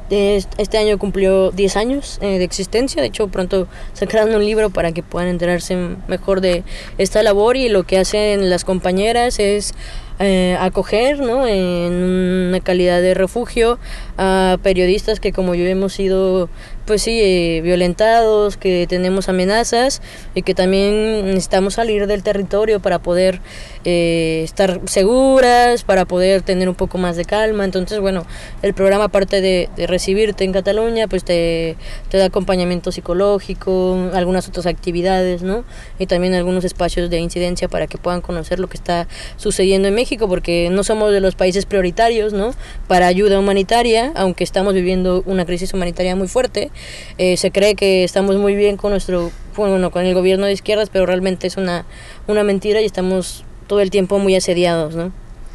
Este año cumplió diez años eh, de existencia. De hecho, pronto sacarán un libro para que puedan enterarse mejor de esta labor, y lo que hacen las compañeras es eh, acoger, ¿no?, en una calidad de refugio a periodistas que, como yo, hemos sido, pues sí, eh, violentados, que tenemos amenazas y que también necesitamos salir del territorio para poder eh, estar seguras, para poder tener un poco más de calma. Entonces, bueno, el programa, aparte de, de recibirte en Cataluña, pues te, te da acompañamiento psicológico, algunas otras actividades, ¿no?, y también algunos espacios de incidencia para que puedan conocer lo que está sucediendo en México, porque no somos de los países prioritarios, ¿no?, para ayuda humanitaria, aunque estamos viviendo una crisis humanitaria muy fuerte. Eh, se cree que estamos muy bien con nuestro, bueno, con el gobierno de izquierdas, pero realmente es una, una mentira, y estamos todo el tiempo muy asediados, ¿no?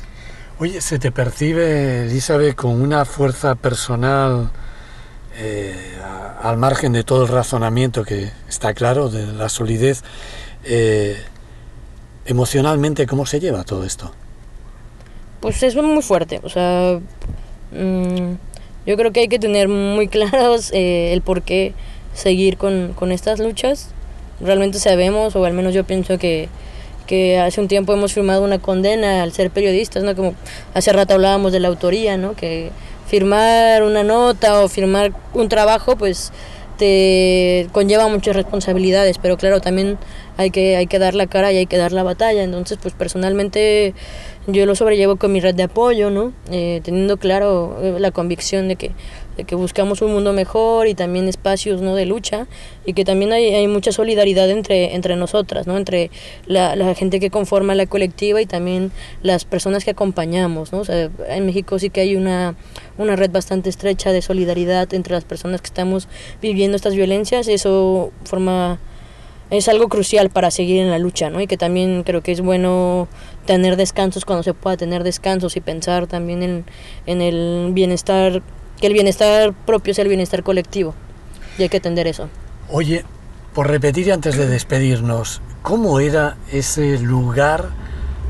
Oye, ¿se te percibe, Elizabeth, con una fuerza personal eh, a, al margen de todo el razonamiento que está claro, de la solidez, eh, emocionalmente, cómo se lleva todo esto? Pues es muy fuerte, o sea, mmm, yo creo que hay que tener muy claros eh, el por qué seguir con, con estas luchas. Realmente sabemos, o al menos yo pienso que, que hace un tiempo hemos firmado una condena al ser periodistas, ¿no? Como hace rato hablábamos de la autoría, ¿no?, que firmar una nota o firmar un trabajo, pues te conlleva muchas responsabilidades, pero claro, también hay que, hay que dar la cara y hay que dar la batalla. Entonces, pues personalmente yo lo sobrellevo con mi red de apoyo, ¿no? Eh, teniendo claro eh, la convicción de que, de que buscamos un mundo mejor, y también espacios, ¿no?, de lucha, y que también hay, hay mucha solidaridad entre, entre nosotras, ¿no?, entre la, la gente que conforma la colectiva y también las personas que acompañamos, ¿no? O sea, en México sí que hay una, una red bastante estrecha de solidaridad entre las personas que estamos viviendo estas violencias. Eso forma... es algo crucial para seguir en la lucha, ¿no? Y que también creo que es bueno tener descansos cuando se pueda tener descansos, y pensar también en, en el bienestar, que el bienestar propio sea el bienestar colectivo, y hay que atender eso. Oye, por repetir antes de despedirnos, ¿cómo era ese lugar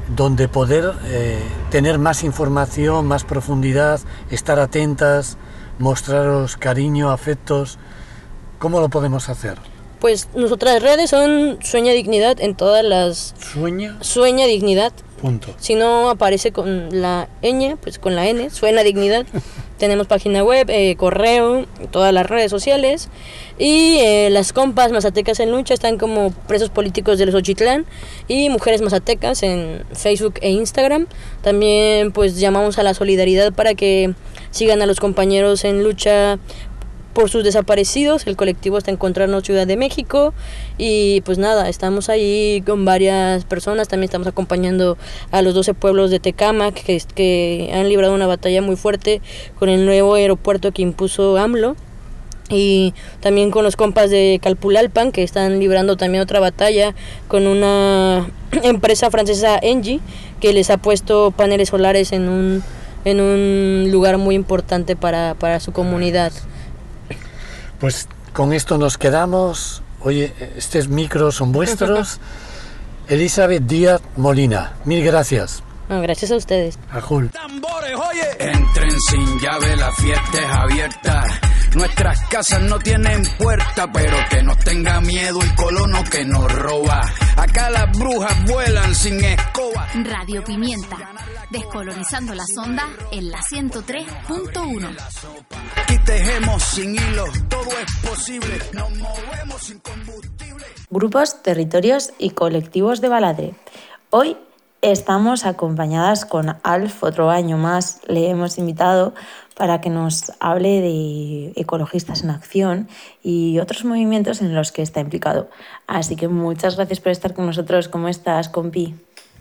donde poder eh, tener más información, más profundidad, estar atentas, mostraros cariño, afectos? ¿Cómo lo podemos hacer? Pues nuestras redes son Sueña Dignidad en todas las... ¿Sueña? Sueña Dignidad. Punto. Si no aparece con la ñ, pues con la N, Suena Dignidad. Tenemos página web, eh, correo, todas las redes sociales. Y eh, las compas mazatecas en lucha están como presos políticos de los Xochitlán y mujeres mazatecas en Facebook e Instagram. También pues llamamos a la solidaridad para que sigan a los compañeros en lucha por sus desaparecidos. El colectivo está Encontrarnos Ciudad de México y pues nada, estamos ahí con varias personas. También estamos acompañando a los doce pueblos de Tecámac que, que han librado una batalla muy fuerte con el nuevo aeropuerto que impuso AMLO, y también con los compas de Calpulalpan que están librando también otra batalla con una empresa francesa Engie que les ha puesto paneles solares en un, en un lugar muy importante para, para su comunidad. Pues con esto nos quedamos. Oye, estos micros son vuestros. Elizabeth Díaz Molina, mil gracias. No, gracias a ustedes. Ajul. Tambores, oye. Entren sin llave, la fiesta es abierta. Nuestras casas no tienen puerta, pero que nos tenga miedo el colono que nos roba. Acá las brujas vuelan sin escoba. Radio Pimienta, descolonizando las ondas en la ciento tres punto uno. Aquí tejemos sin hilo, todo es posible. Nos movemos sin combustible. Grupos, territorios y colectivos de Baladre. Hoy estamos acompañadas con Alf, otro año más le hemos invitado para que nos hable de Ecologistas en Acción y otros movimientos en los que está implicado. Así que muchas gracias por estar con nosotros. ¿Cómo estás, compi?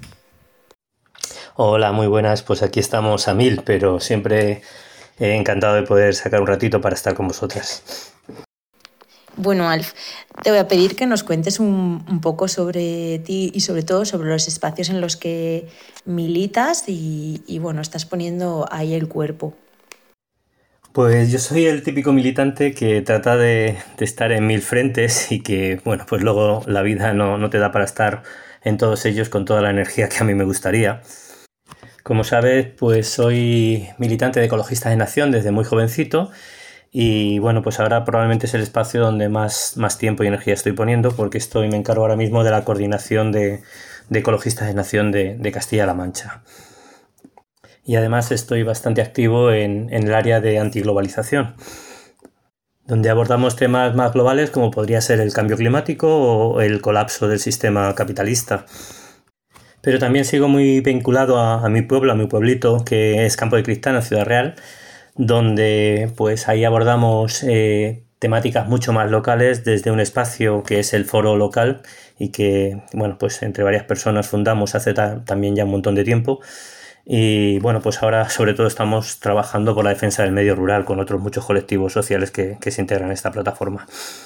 Hola, muy buenas. Pues aquí estamos a mil, pero siempre eh, encantado de poder sacar un ratito para estar con vosotras. Bueno, Alf, te voy a pedir que nos cuentes un, un poco sobre ti y sobre todo sobre los espacios en los que militas y, y bueno, estás poniendo ahí el cuerpo. Pues yo soy el típico militante que trata de, de estar en mil frentes y que, bueno, pues luego la vida no, no te da para estar en todos ellos con toda la energía que a mí me gustaría. Como sabes, pues soy militante de Ecologistas en Acción desde muy jovencito y, bueno, pues ahora probablemente es el espacio donde más, más tiempo y energía estoy poniendo porque estoy, me encargo ahora mismo de la coordinación de, de Ecologistas en Acción de, de Castilla-La Mancha. Y además estoy bastante activo en, en el área de antiglobalización, donde abordamos temas más globales como podría ser el cambio climático o el colapso del sistema capitalista. Pero también sigo muy vinculado a, a mi pueblo, a mi pueblito, que es Campo de Cristana, Ciudad Real, donde pues ahí abordamos eh, temáticas mucho más locales desde un espacio que es el Foro Local y que, bueno, pues entre varias personas fundamos hace ta- también ya un montón de tiempo. Y bueno, pues ahora sobre todo estamos trabajando por la defensa del medio rural con otros muchos colectivos sociales que, que se integran en esta plataforma.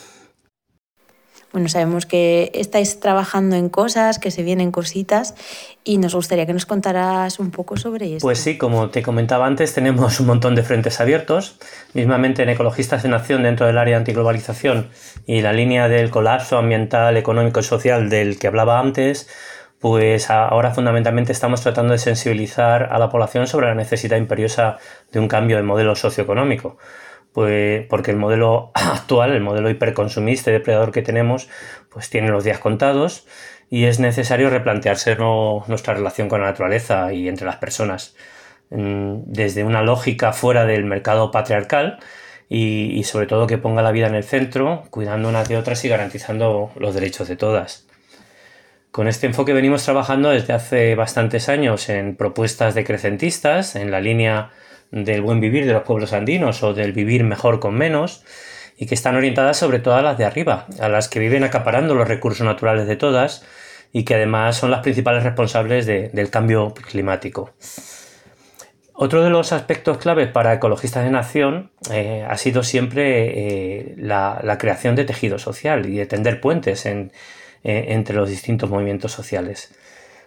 Bueno, sabemos que estáis trabajando en cosas, que se vienen cositas y nos gustaría que nos contaras un poco sobre esto. Pues sí, como te comentaba antes, tenemos un montón de frentes abiertos. Mismamente en Ecologistas en Acción dentro del área de antiglobalización y la línea del colapso ambiental, económico y social del que hablaba antes, pues ahora fundamentalmente estamos tratando de sensibilizar a la población sobre la necesidad imperiosa de un cambio de modelo socioeconómico. Pues porque el modelo actual, el modelo hiperconsumista y depredador que tenemos, pues tiene los días contados y es necesario replantearse no, nuestra relación con la naturaleza y entre las personas desde una lógica fuera del mercado patriarcal y, y sobre todo que ponga la vida en el centro, cuidando unas de otras y garantizando los derechos de todas. Con este enfoque venimos trabajando desde hace bastantes años en propuestas decrecentistas, en la línea del buen vivir de los pueblos andinos o del vivir mejor con menos, y que están orientadas sobre todo a las de arriba, a las que viven acaparando los recursos naturales de todas y que además son las principales responsables de, del cambio climático. Otro de los aspectos claves para Ecologistas en Acción eh, ha sido siempre eh, la, la creación de tejido social y de tender puentes en, eh, entre los distintos movimientos sociales.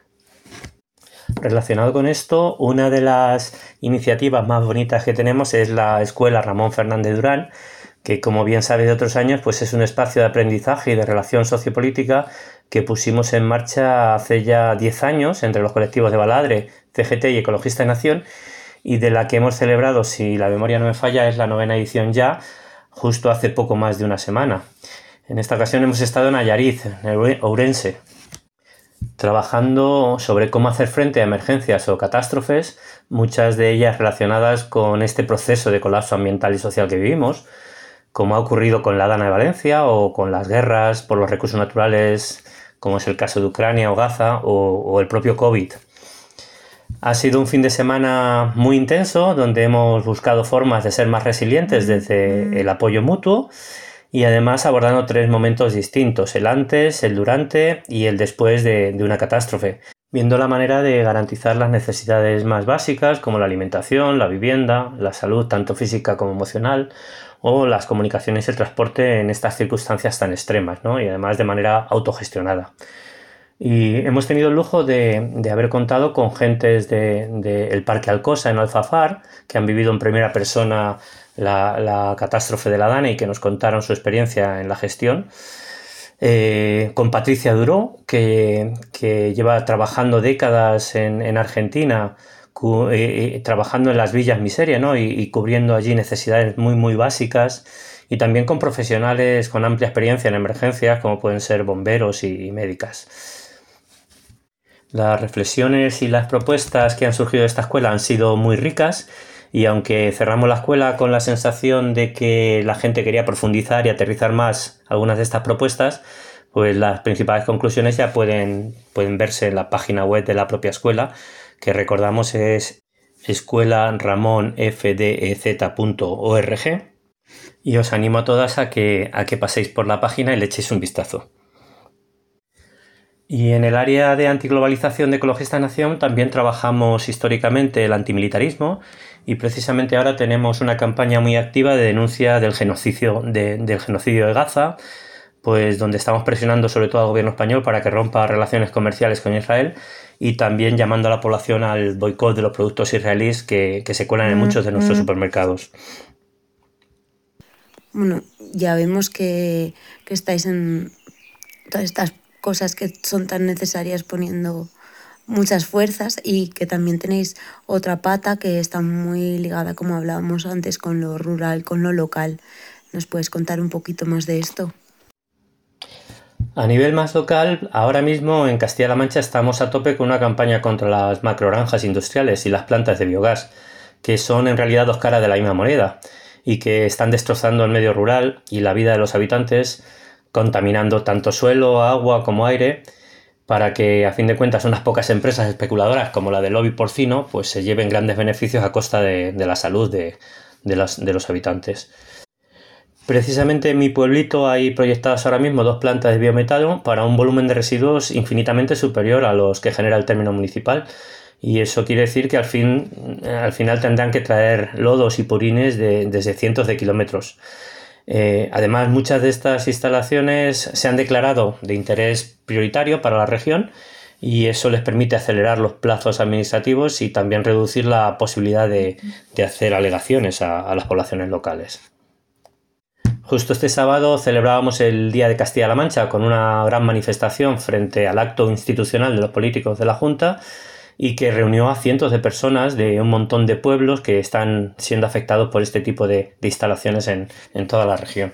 Relacionado con esto, una de las iniciativas más bonitas que tenemos es la Escuela Ramón Fernández Durán, que como bien sabéis de otros años, pues es un espacio de aprendizaje y de relación sociopolítica que pusimos en marcha hace ya diez años entre los colectivos de Baladre, C G T y Ecologistas en Acción, y de la que hemos celebrado, si la memoria no me falla, es la novena edición ya, justo hace poco más de una semana. En esta ocasión hemos estado en Nayarit, en Ourense, trabajando sobre cómo hacer frente a emergencias o catástrofes, muchas de ellas relacionadas con este proceso de colapso ambiental y social que vivimos, como ha ocurrido con la Dana de Valencia o con las guerras por los recursos naturales, como es el caso de Ucrania o Gaza, o, o el propio COVID. Ha sido un fin de semana muy intenso, donde hemos buscado formas de ser más resilientes desde el apoyo mutuo y además abordando tres momentos distintos: el antes, el durante y el después de, de una catástrofe, viendo la manera de garantizar las necesidades más básicas como la alimentación, la vivienda, la salud tanto física como emocional, o las comunicaciones y el transporte en estas circunstancias tan extremas, ¿no? Y además de manera autogestionada. Y hemos tenido el lujo de, de haber contado con gentes del de, de Parque Alcosa en Alfafar, que han vivido en primera persona la, la catástrofe de la Dana y que nos contaron su experiencia en la gestión. Eh, con Patricia Duró, que, que lleva trabajando décadas en, en Argentina, cu, eh, trabajando en las villas miseria, ¿no? y, y cubriendo allí necesidades muy muy básicas, y también con profesionales con amplia experiencia en emergencias como pueden ser bomberos y, y médicas. Las reflexiones y las propuestas que han surgido de esta escuela han sido muy ricas, y aunque cerramos la escuela con la sensación de que la gente quería profundizar y aterrizar más algunas de estas propuestas, pues las principales conclusiones ya pueden, pueden verse en la página web de la propia escuela, que recordamos es escuela ramón f d e z punto org, y os animo a todas a que, a que paséis por la página y le echéis un vistazo. Y en el área de antiglobalización de Ecologistas en Acción también trabajamos históricamente el antimilitarismo, y precisamente ahora tenemos una campaña muy activa de denuncia del genocidio de, del genocidio de Gaza, pues donde estamos presionando sobre todo al gobierno español para que rompa relaciones comerciales con Israel, y también llamando a la población al boicot de los productos israelíes que, que se cuelan en muchos de nuestros supermercados. Bueno, ya vemos que, que estáis en todas estas cosas que son tan necesarias poniendo muchas fuerzas, y que también tenéis otra pata que está muy ligada, como hablábamos antes, con lo rural, con lo local. ¿Nos puedes contar un poquito más de esto? A nivel más local, ahora mismo en Castilla-La Mancha estamos a tope con una campaña contra las macrogranjas industriales y las plantas de biogás, que son en realidad dos caras de la misma moneda y que están destrozando el medio rural y la vida de los habitantes, contaminando tanto suelo, agua como aire, para que a fin de cuentas unas pocas empresas especuladoras como la del lobby porcino pues se lleven grandes beneficios a costa de, de la salud de, de, las, de los habitantes. Precisamente en mi pueblito hay proyectadas ahora mismo dos plantas de biometano para un volumen de residuos infinitamente superior a los que genera el término municipal, y eso quiere decir que al, fin, al final tendrán que traer lodos y purines de, desde cientos de kilómetros. Eh, además, muchas de estas instalaciones se han declarado de interés prioritario para la región, y eso les permite acelerar los plazos administrativos y también reducir la posibilidad de, de hacer alegaciones a, a las poblaciones locales. Justo este sábado celebrábamos el Día de Castilla-La Mancha con una gran manifestación frente al acto institucional de los políticos de la Junta, y que reunió a cientos de personas de un montón de pueblos que están siendo afectados por este tipo de, de instalaciones en, en toda la región.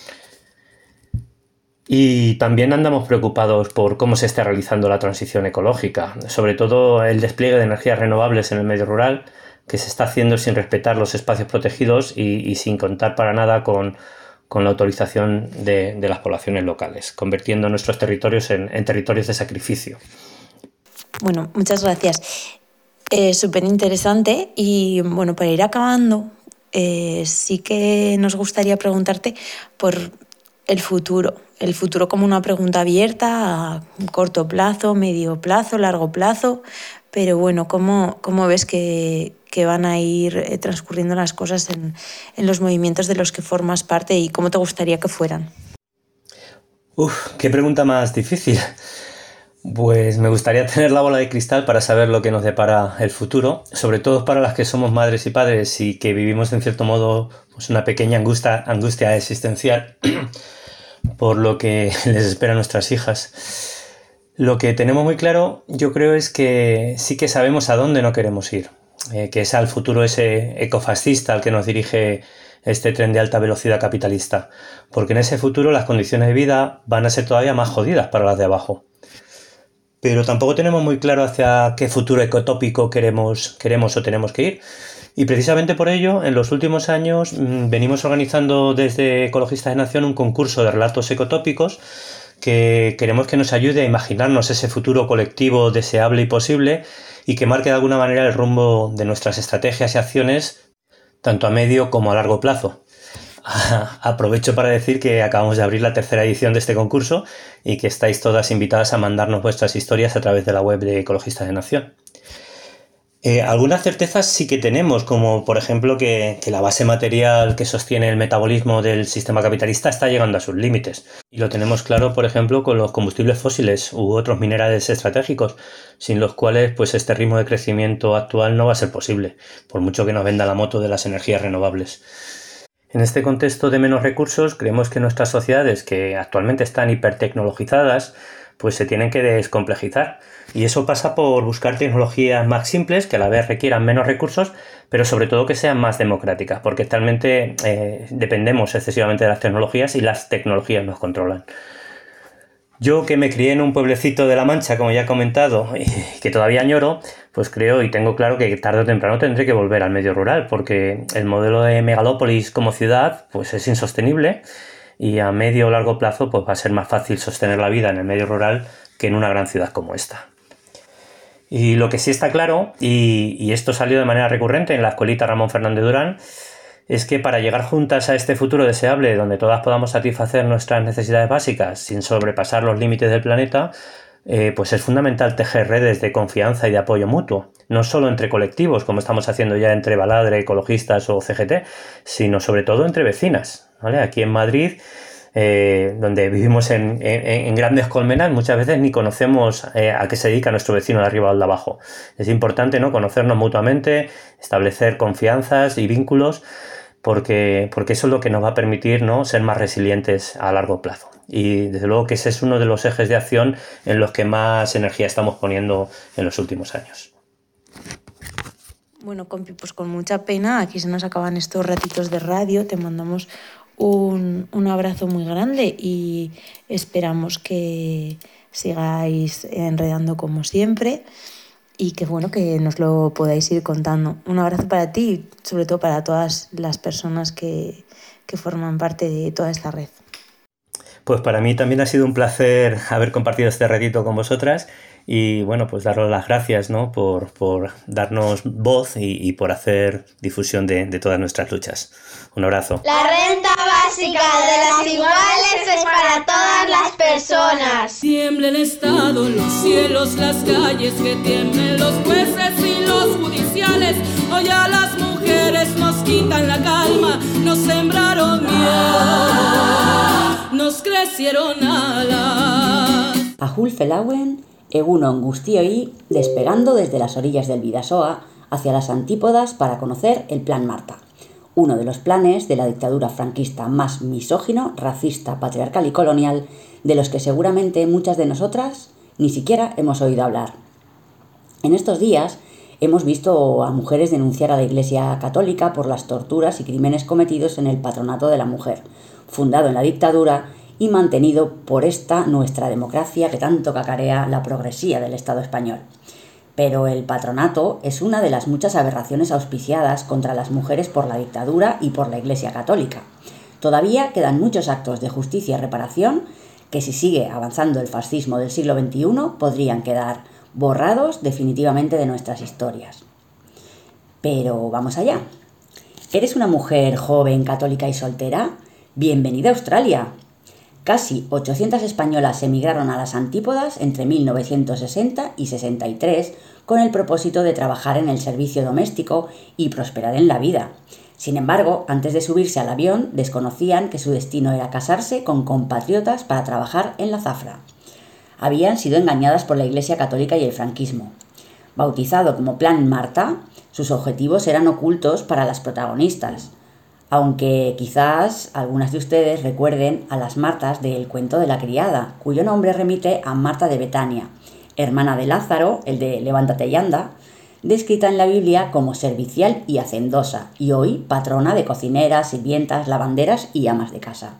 Y también andamos preocupados por cómo se está realizando la transición ecológica, sobre todo el despliegue de energías renovables en el medio rural, que se está haciendo sin respetar los espacios protegidos y, y sin contar para nada con, con la autorización de, de las poblaciones locales, convirtiendo nuestros territorios en, en territorios de sacrificio. Bueno, muchas gracias. Eh, Súper interesante, y bueno, para ir acabando, eh, sí que nos gustaría preguntarte por el futuro. El futuro como una pregunta abierta a corto plazo, medio plazo, largo plazo, pero bueno, ¿cómo, cómo ves que, que van a ir eh, transcurriendo las cosas en, en los movimientos de los que formas parte, y cómo te gustaría que fueran? Uf, qué pregunta más difícil. Pues me gustaría tener la bola de cristal para saber lo que nos depara el futuro, sobre todo para las que somos madres y padres y que vivimos en cierto modo pues una pequeña angustia, angustia existencial por lo que les espera a nuestras hijas. Lo que tenemos muy claro, yo creo, es que sí que sabemos a dónde no queremos ir, eh, que es al futuro ese ecofascista al que nos dirige este tren de alta velocidad capitalista, porque en ese futuro las condiciones de vida van a ser todavía más jodidas para las de abajo. Pero tampoco tenemos muy claro hacia qué futuro ecotópico queremos, queremos o tenemos que ir. Y precisamente por ello, en los últimos años mmm, venimos organizando desde Ecologistas de Nación un concurso de relatos ecotópicos que queremos que nos ayude a imaginarnos ese futuro colectivo deseable y posible y que marque de alguna manera el rumbo de nuestras estrategias y acciones tanto a medio como a largo plazo. Aprovecho para decir que acabamos de abrir la tercera edición de este concurso y que estáis todas invitadas a mandarnos vuestras historias a través de la web de Ecologistas de Nación. Eh, algunas certezas sí que tenemos, como por ejemplo que, que la base material que sostiene el metabolismo del sistema capitalista está llegando a sus límites. Y lo tenemos claro, por ejemplo, con los combustibles fósiles u otros minerales estratégicos, sin los cuales pues este ritmo de crecimiento actual no va a ser posible, por mucho que nos venda la moto de las energías renovables. En este contexto de menos recursos, creemos que nuestras sociedades, que actualmente están hipertecnologizadas, pues se tienen que descomplejizar. Y eso pasa por buscar tecnologías más simples, que a la vez requieran menos recursos, pero sobre todo que sean más democráticas, porque actualmente eh, dependemos excesivamente de las tecnologías y las tecnologías nos controlan. Yo, que me crié en un pueblecito de La Mancha, como ya he comentado, y que todavía añoro, pues creo y tengo claro que tarde o temprano tendré que volver al medio rural, porque el modelo de megalópolis como ciudad pues es insostenible y a medio o largo plazo pues va a ser más fácil sostener la vida en el medio rural que en una gran ciudad como esta. Y lo que sí está claro, y, y esto salió de manera recurrente en la escuelita Ramón Fernández Durán, es que para llegar juntas a este futuro deseable donde todas podamos satisfacer nuestras necesidades básicas sin sobrepasar los límites del planeta, eh, pues es fundamental tejer redes de confianza y de apoyo mutuo, no solo entre colectivos, como estamos haciendo ya entre Baladre, ecologistas o C G T, sino sobre todo entre vecinas, ¿vale? Aquí en Madrid, eh, donde vivimos en, en, en grandes colmenas, muchas veces ni conocemos eh, a qué se dedica nuestro vecino de arriba o de abajo. Es importante, ¿no?, conocernos mutuamente, establecer confianzas y vínculos, porque, porque eso es lo que nos va a permitir, ¿no?, ser más resilientes a largo plazo. Y desde luego que ese es uno de los ejes de acción en los que más energía estamos poniendo en los últimos años. Bueno, compi, pues con mucha pena, aquí se nos acaban estos ratitos de radio, te mandamos un, un abrazo muy grande y esperamos que sigáis enredando como siempre y que bueno, que nos lo podáis ir contando. Un abrazo para ti y sobre todo para todas las personas que, que forman parte de toda esta red. Pues para mí también ha sido un placer haber compartido este ratito con vosotras y bueno, pues daros las gracias, ¿no?, por, por darnos voz y, y por hacer difusión de, de todas nuestras luchas. Un abrazo. La renta básica de las iguales es para todas las personas. Tiembla el Estado, los cielos, las calles, que tiemblen los jueces y los judiciales. Hoy a las mujeres nos quitan la calma, nos sembraron miedo, nos crecieron alas. Ajul Felauen, Egunon Guztioi, despegando desde las orillas del Bidasoa hacia las antípodas para conocer el Plan Marta, uno de los planes de la dictadura franquista más misógino, racista, patriarcal y colonial, de los que seguramente muchas de nosotras ni siquiera hemos oído hablar. En estos días hemos visto a mujeres denunciar a la Iglesia Católica por las torturas y crímenes cometidos en el Patronato de la Mujer, fundado en la dictadura y mantenido por esta nuestra democracia que tanto cacarea la progresía del Estado español. Pero el patronato es una de las muchas aberraciones auspiciadas contra las mujeres por la dictadura y por la Iglesia Católica. Todavía quedan muchos actos de justicia y reparación que, si sigue avanzando el fascismo del siglo veintiuno, podrían quedar borrados definitivamente de nuestras historias. Pero vamos allá. ¿Eres una mujer joven, católica y soltera? ¡Bienvenida a Australia! Casi ochocientas españolas emigraron a las antípodas entre mil novecientos sesenta y sesenta y tres con el propósito de trabajar en el servicio doméstico y prosperar en la vida. Sin embargo, antes de subirse al avión, desconocían que su destino era casarse con compatriotas para trabajar en la zafra. Habían sido engañadas por la Iglesia Católica y el franquismo. Bautizado como Plan Marta, sus objetivos eran ocultos para las protagonistas. aunque quizás algunas de ustedes recuerden a las Martas del cuento de la criada, cuyo nombre remite a Marta de Betania, hermana de Lázaro, el de Levántate y anda, descrita en la Biblia como servicial y hacendosa, y hoy patrona de cocineras, sirvientas, lavanderas y amas de casa.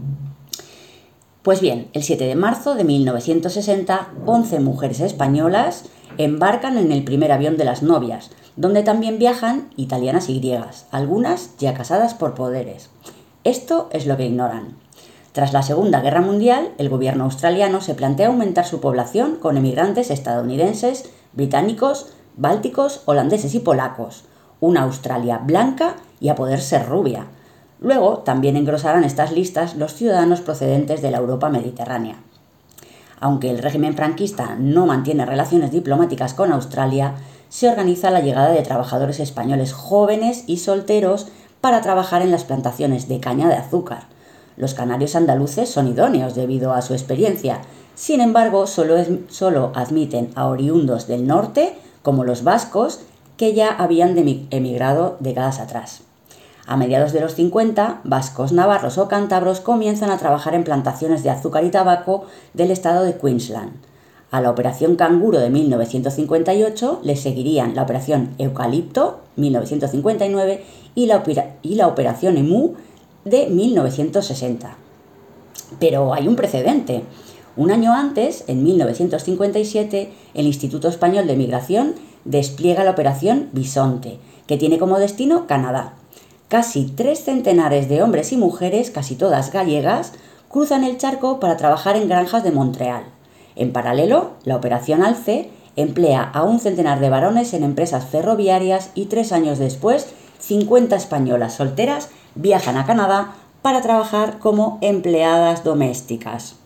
Pues bien, el siete de marzo de mil novecientos sesenta, once mujeres españolas embarcan en el primer avión de las novias, donde también viajan italianas y griegas, algunas ya casadas por poderes. Esto es lo que ignoran. Tras la Segunda Guerra Mundial, el gobierno australiano se plantea aumentar su población con emigrantes estadounidenses, británicos, bálticos, holandeses y polacos, una Australia blanca y a poder ser rubia. Luego también engrosarán estas listas los ciudadanos procedentes de la Europa mediterránea. Aunque el régimen franquista no mantiene relaciones diplomáticas con Australia, se organiza la llegada de trabajadores españoles jóvenes y solteros para trabajar en las plantaciones de caña de azúcar. Los canarios andaluces son idóneos debido a su experiencia, sin embargo, solo, es, solo admiten a oriundos del norte, como los vascos, que ya habían de emigrado décadas atrás. A mediados de los cincuenta, vascos, navarros o cántabros comienzan a trabajar en plantaciones de azúcar y tabaco del estado de Queensland. A la Operación Canguro de mil novecientos cincuenta y ocho le seguirían la Operación Eucalipto, mil novecientos cincuenta y nueve, y la, y la Operación Emu, de mil novecientos sesenta. Pero hay un precedente. Un año antes, en mil novecientos cincuenta y siete, el Instituto Español de Migración despliega la Operación Bisonte, que tiene como destino Canadá. Casi tres centenares de hombres y mujeres, casi todas gallegas, cruzan el charco para trabajar en granjas de Montreal. En paralelo, la Operación Alce emplea a un centenar de varones en empresas ferroviarias y tres años después, cincuenta españolas solteras viajan a Canadá para trabajar como empleadas domésticas.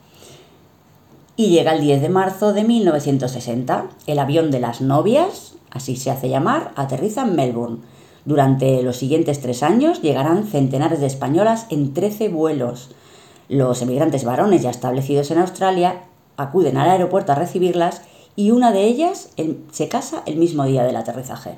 Y llega el diez de marzo de mil novecientos sesenta. El avión de las novias, así se hace llamar, aterriza en Melbourne. Durante los siguientes tres años llegarán centenares de españolas en trece vuelos. Los emigrantes varones ya establecidos en Australia acuden al aeropuerto a recibirlas y una de ellas el, se casa el mismo día del aterrizaje.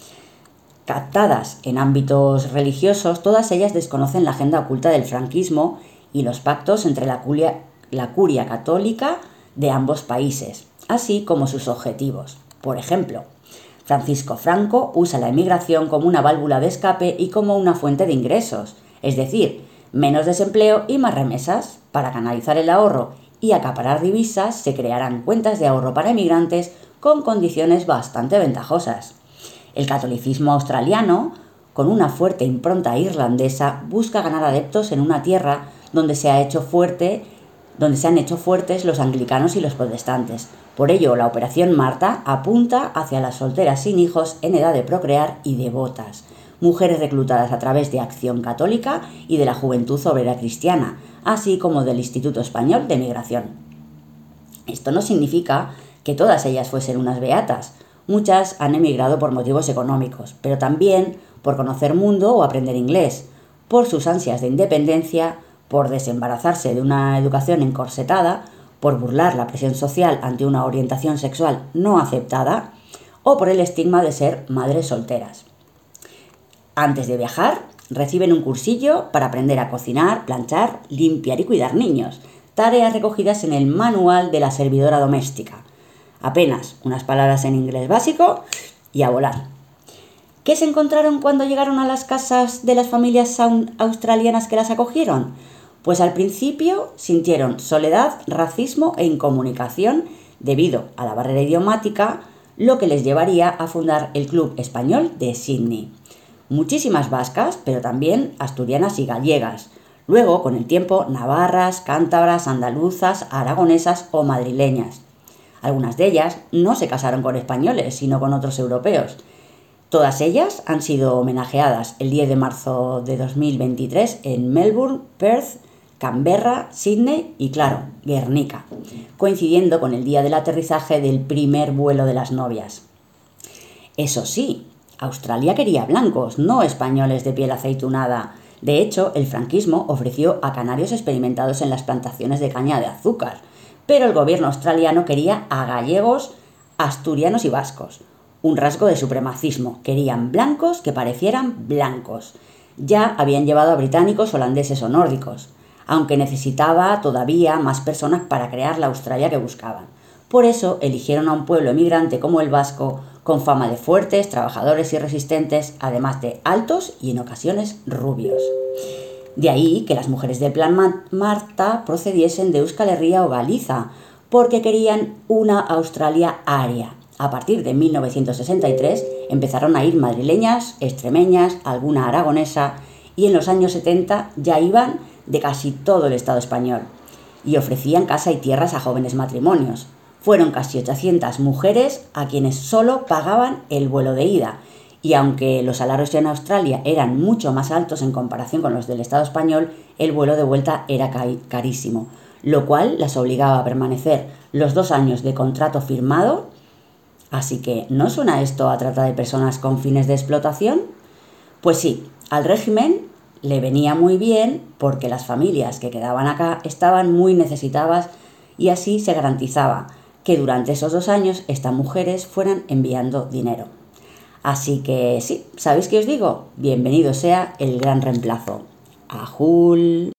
Captadas en ámbitos religiosos, todas ellas desconocen la agenda oculta del franquismo y los pactos entre la curia, la curia católica de ambos países, así como sus objetivos. Por ejemplo, Francisco Franco usa la emigración como una válvula de escape y como una fuente de ingresos, es decir, menos desempleo y más remesas. Para canalizar el ahorro y acaparar divisas se crearán cuentas de ahorro para emigrantes con condiciones bastante ventajosas. El catolicismo australiano, con una fuerte impronta irlandesa, busca ganar adeptos en una tierra donde se ha hecho fuerte, donde se han hecho fuertes los anglicanos y los protestantes. Por ello, la Operación Marta apunta hacia las solteras sin hijos en edad de procrear y devotas, mujeres reclutadas a través de Acción Católica y de la Juventud Obrera Cristiana, así como del Instituto Español de Migración. Esto no significa que todas ellas fuesen unas beatas. Muchas han emigrado por motivos económicos, pero también por conocer mundo o aprender inglés, por sus ansias de independencia, por desembarazarse de una educación encorsetada, por burlar la presión social ante una orientación sexual no aceptada o por el estigma de ser madres solteras. Antes de viajar, reciben un cursillo para aprender a cocinar, planchar, limpiar y cuidar niños, tareas recogidas en el manual de la servidora doméstica. Apenas unas palabras en inglés básico y a volar. ¿Qué se encontraron cuando llegaron a las casas de las familias australianas que las acogieron? Pues al principio sintieron soledad, racismo e incomunicación debido a la barrera idiomática, lo que les llevaría a fundar el Club Español de Sydney. Muchísimas vascas, pero también asturianas y gallegas. Luego, con el tiempo, navarras, cántabras, andaluzas, aragonesas o madrileñas. Algunas de ellas no se casaron con españoles, sino con otros europeos. Todas ellas han sido homenajeadas el diez de marzo de dos mil veintitrés en Melbourne, Perth, Canberra, Sydney y, claro, Guernica, coincidiendo con el día del aterrizaje del primer vuelo de las novias. Eso sí, Australia quería blancos, no españoles de piel aceitunada. De hecho, el franquismo ofreció a canarios experimentados en las plantaciones de caña de azúcar, pero el gobierno australiano quería a gallegos, asturianos y vascos. Un rasgo de supremacismo, querían blancos que parecieran blancos. Ya habían llevado a británicos, holandeses o nórdicos, aunque necesitaba todavía más personas para crear la Australia que buscaban. Por eso eligieron a un pueblo emigrante como el vasco, con fama de fuertes, trabajadores y resistentes, además de altos y en ocasiones rubios. De ahí que las mujeres del Plan Marta procediesen de Euskal Herria o Galiza, porque querían una Australia aria. A partir de mil novecientos sesenta y tres empezaron a ir madrileñas, extremeñas, alguna aragonesa, y en los años setenta ya iban de casi todo el Estado español, y ofrecían casa y tierras a jóvenes matrimonios. Fueron casi ochocientas mujeres a quienes solo pagaban el vuelo de ida, y aunque los salarios en Australia eran mucho más altos en comparación con los del Estado español, el vuelo de vuelta era carísimo, lo cual las obligaba a permanecer los dos años de contrato firmado. Así que, ¿no suena esto a trata de personas con fines de explotación? Pues sí, al régimen le venía muy bien porque las familias que quedaban acá estaban muy necesitadas y así se garantizaba que durante esos dos años estas mujeres fueran enviando dinero. Así que sí, ¿sabéis qué os digo? Bienvenido sea el gran reemplazo. ¡Ajul!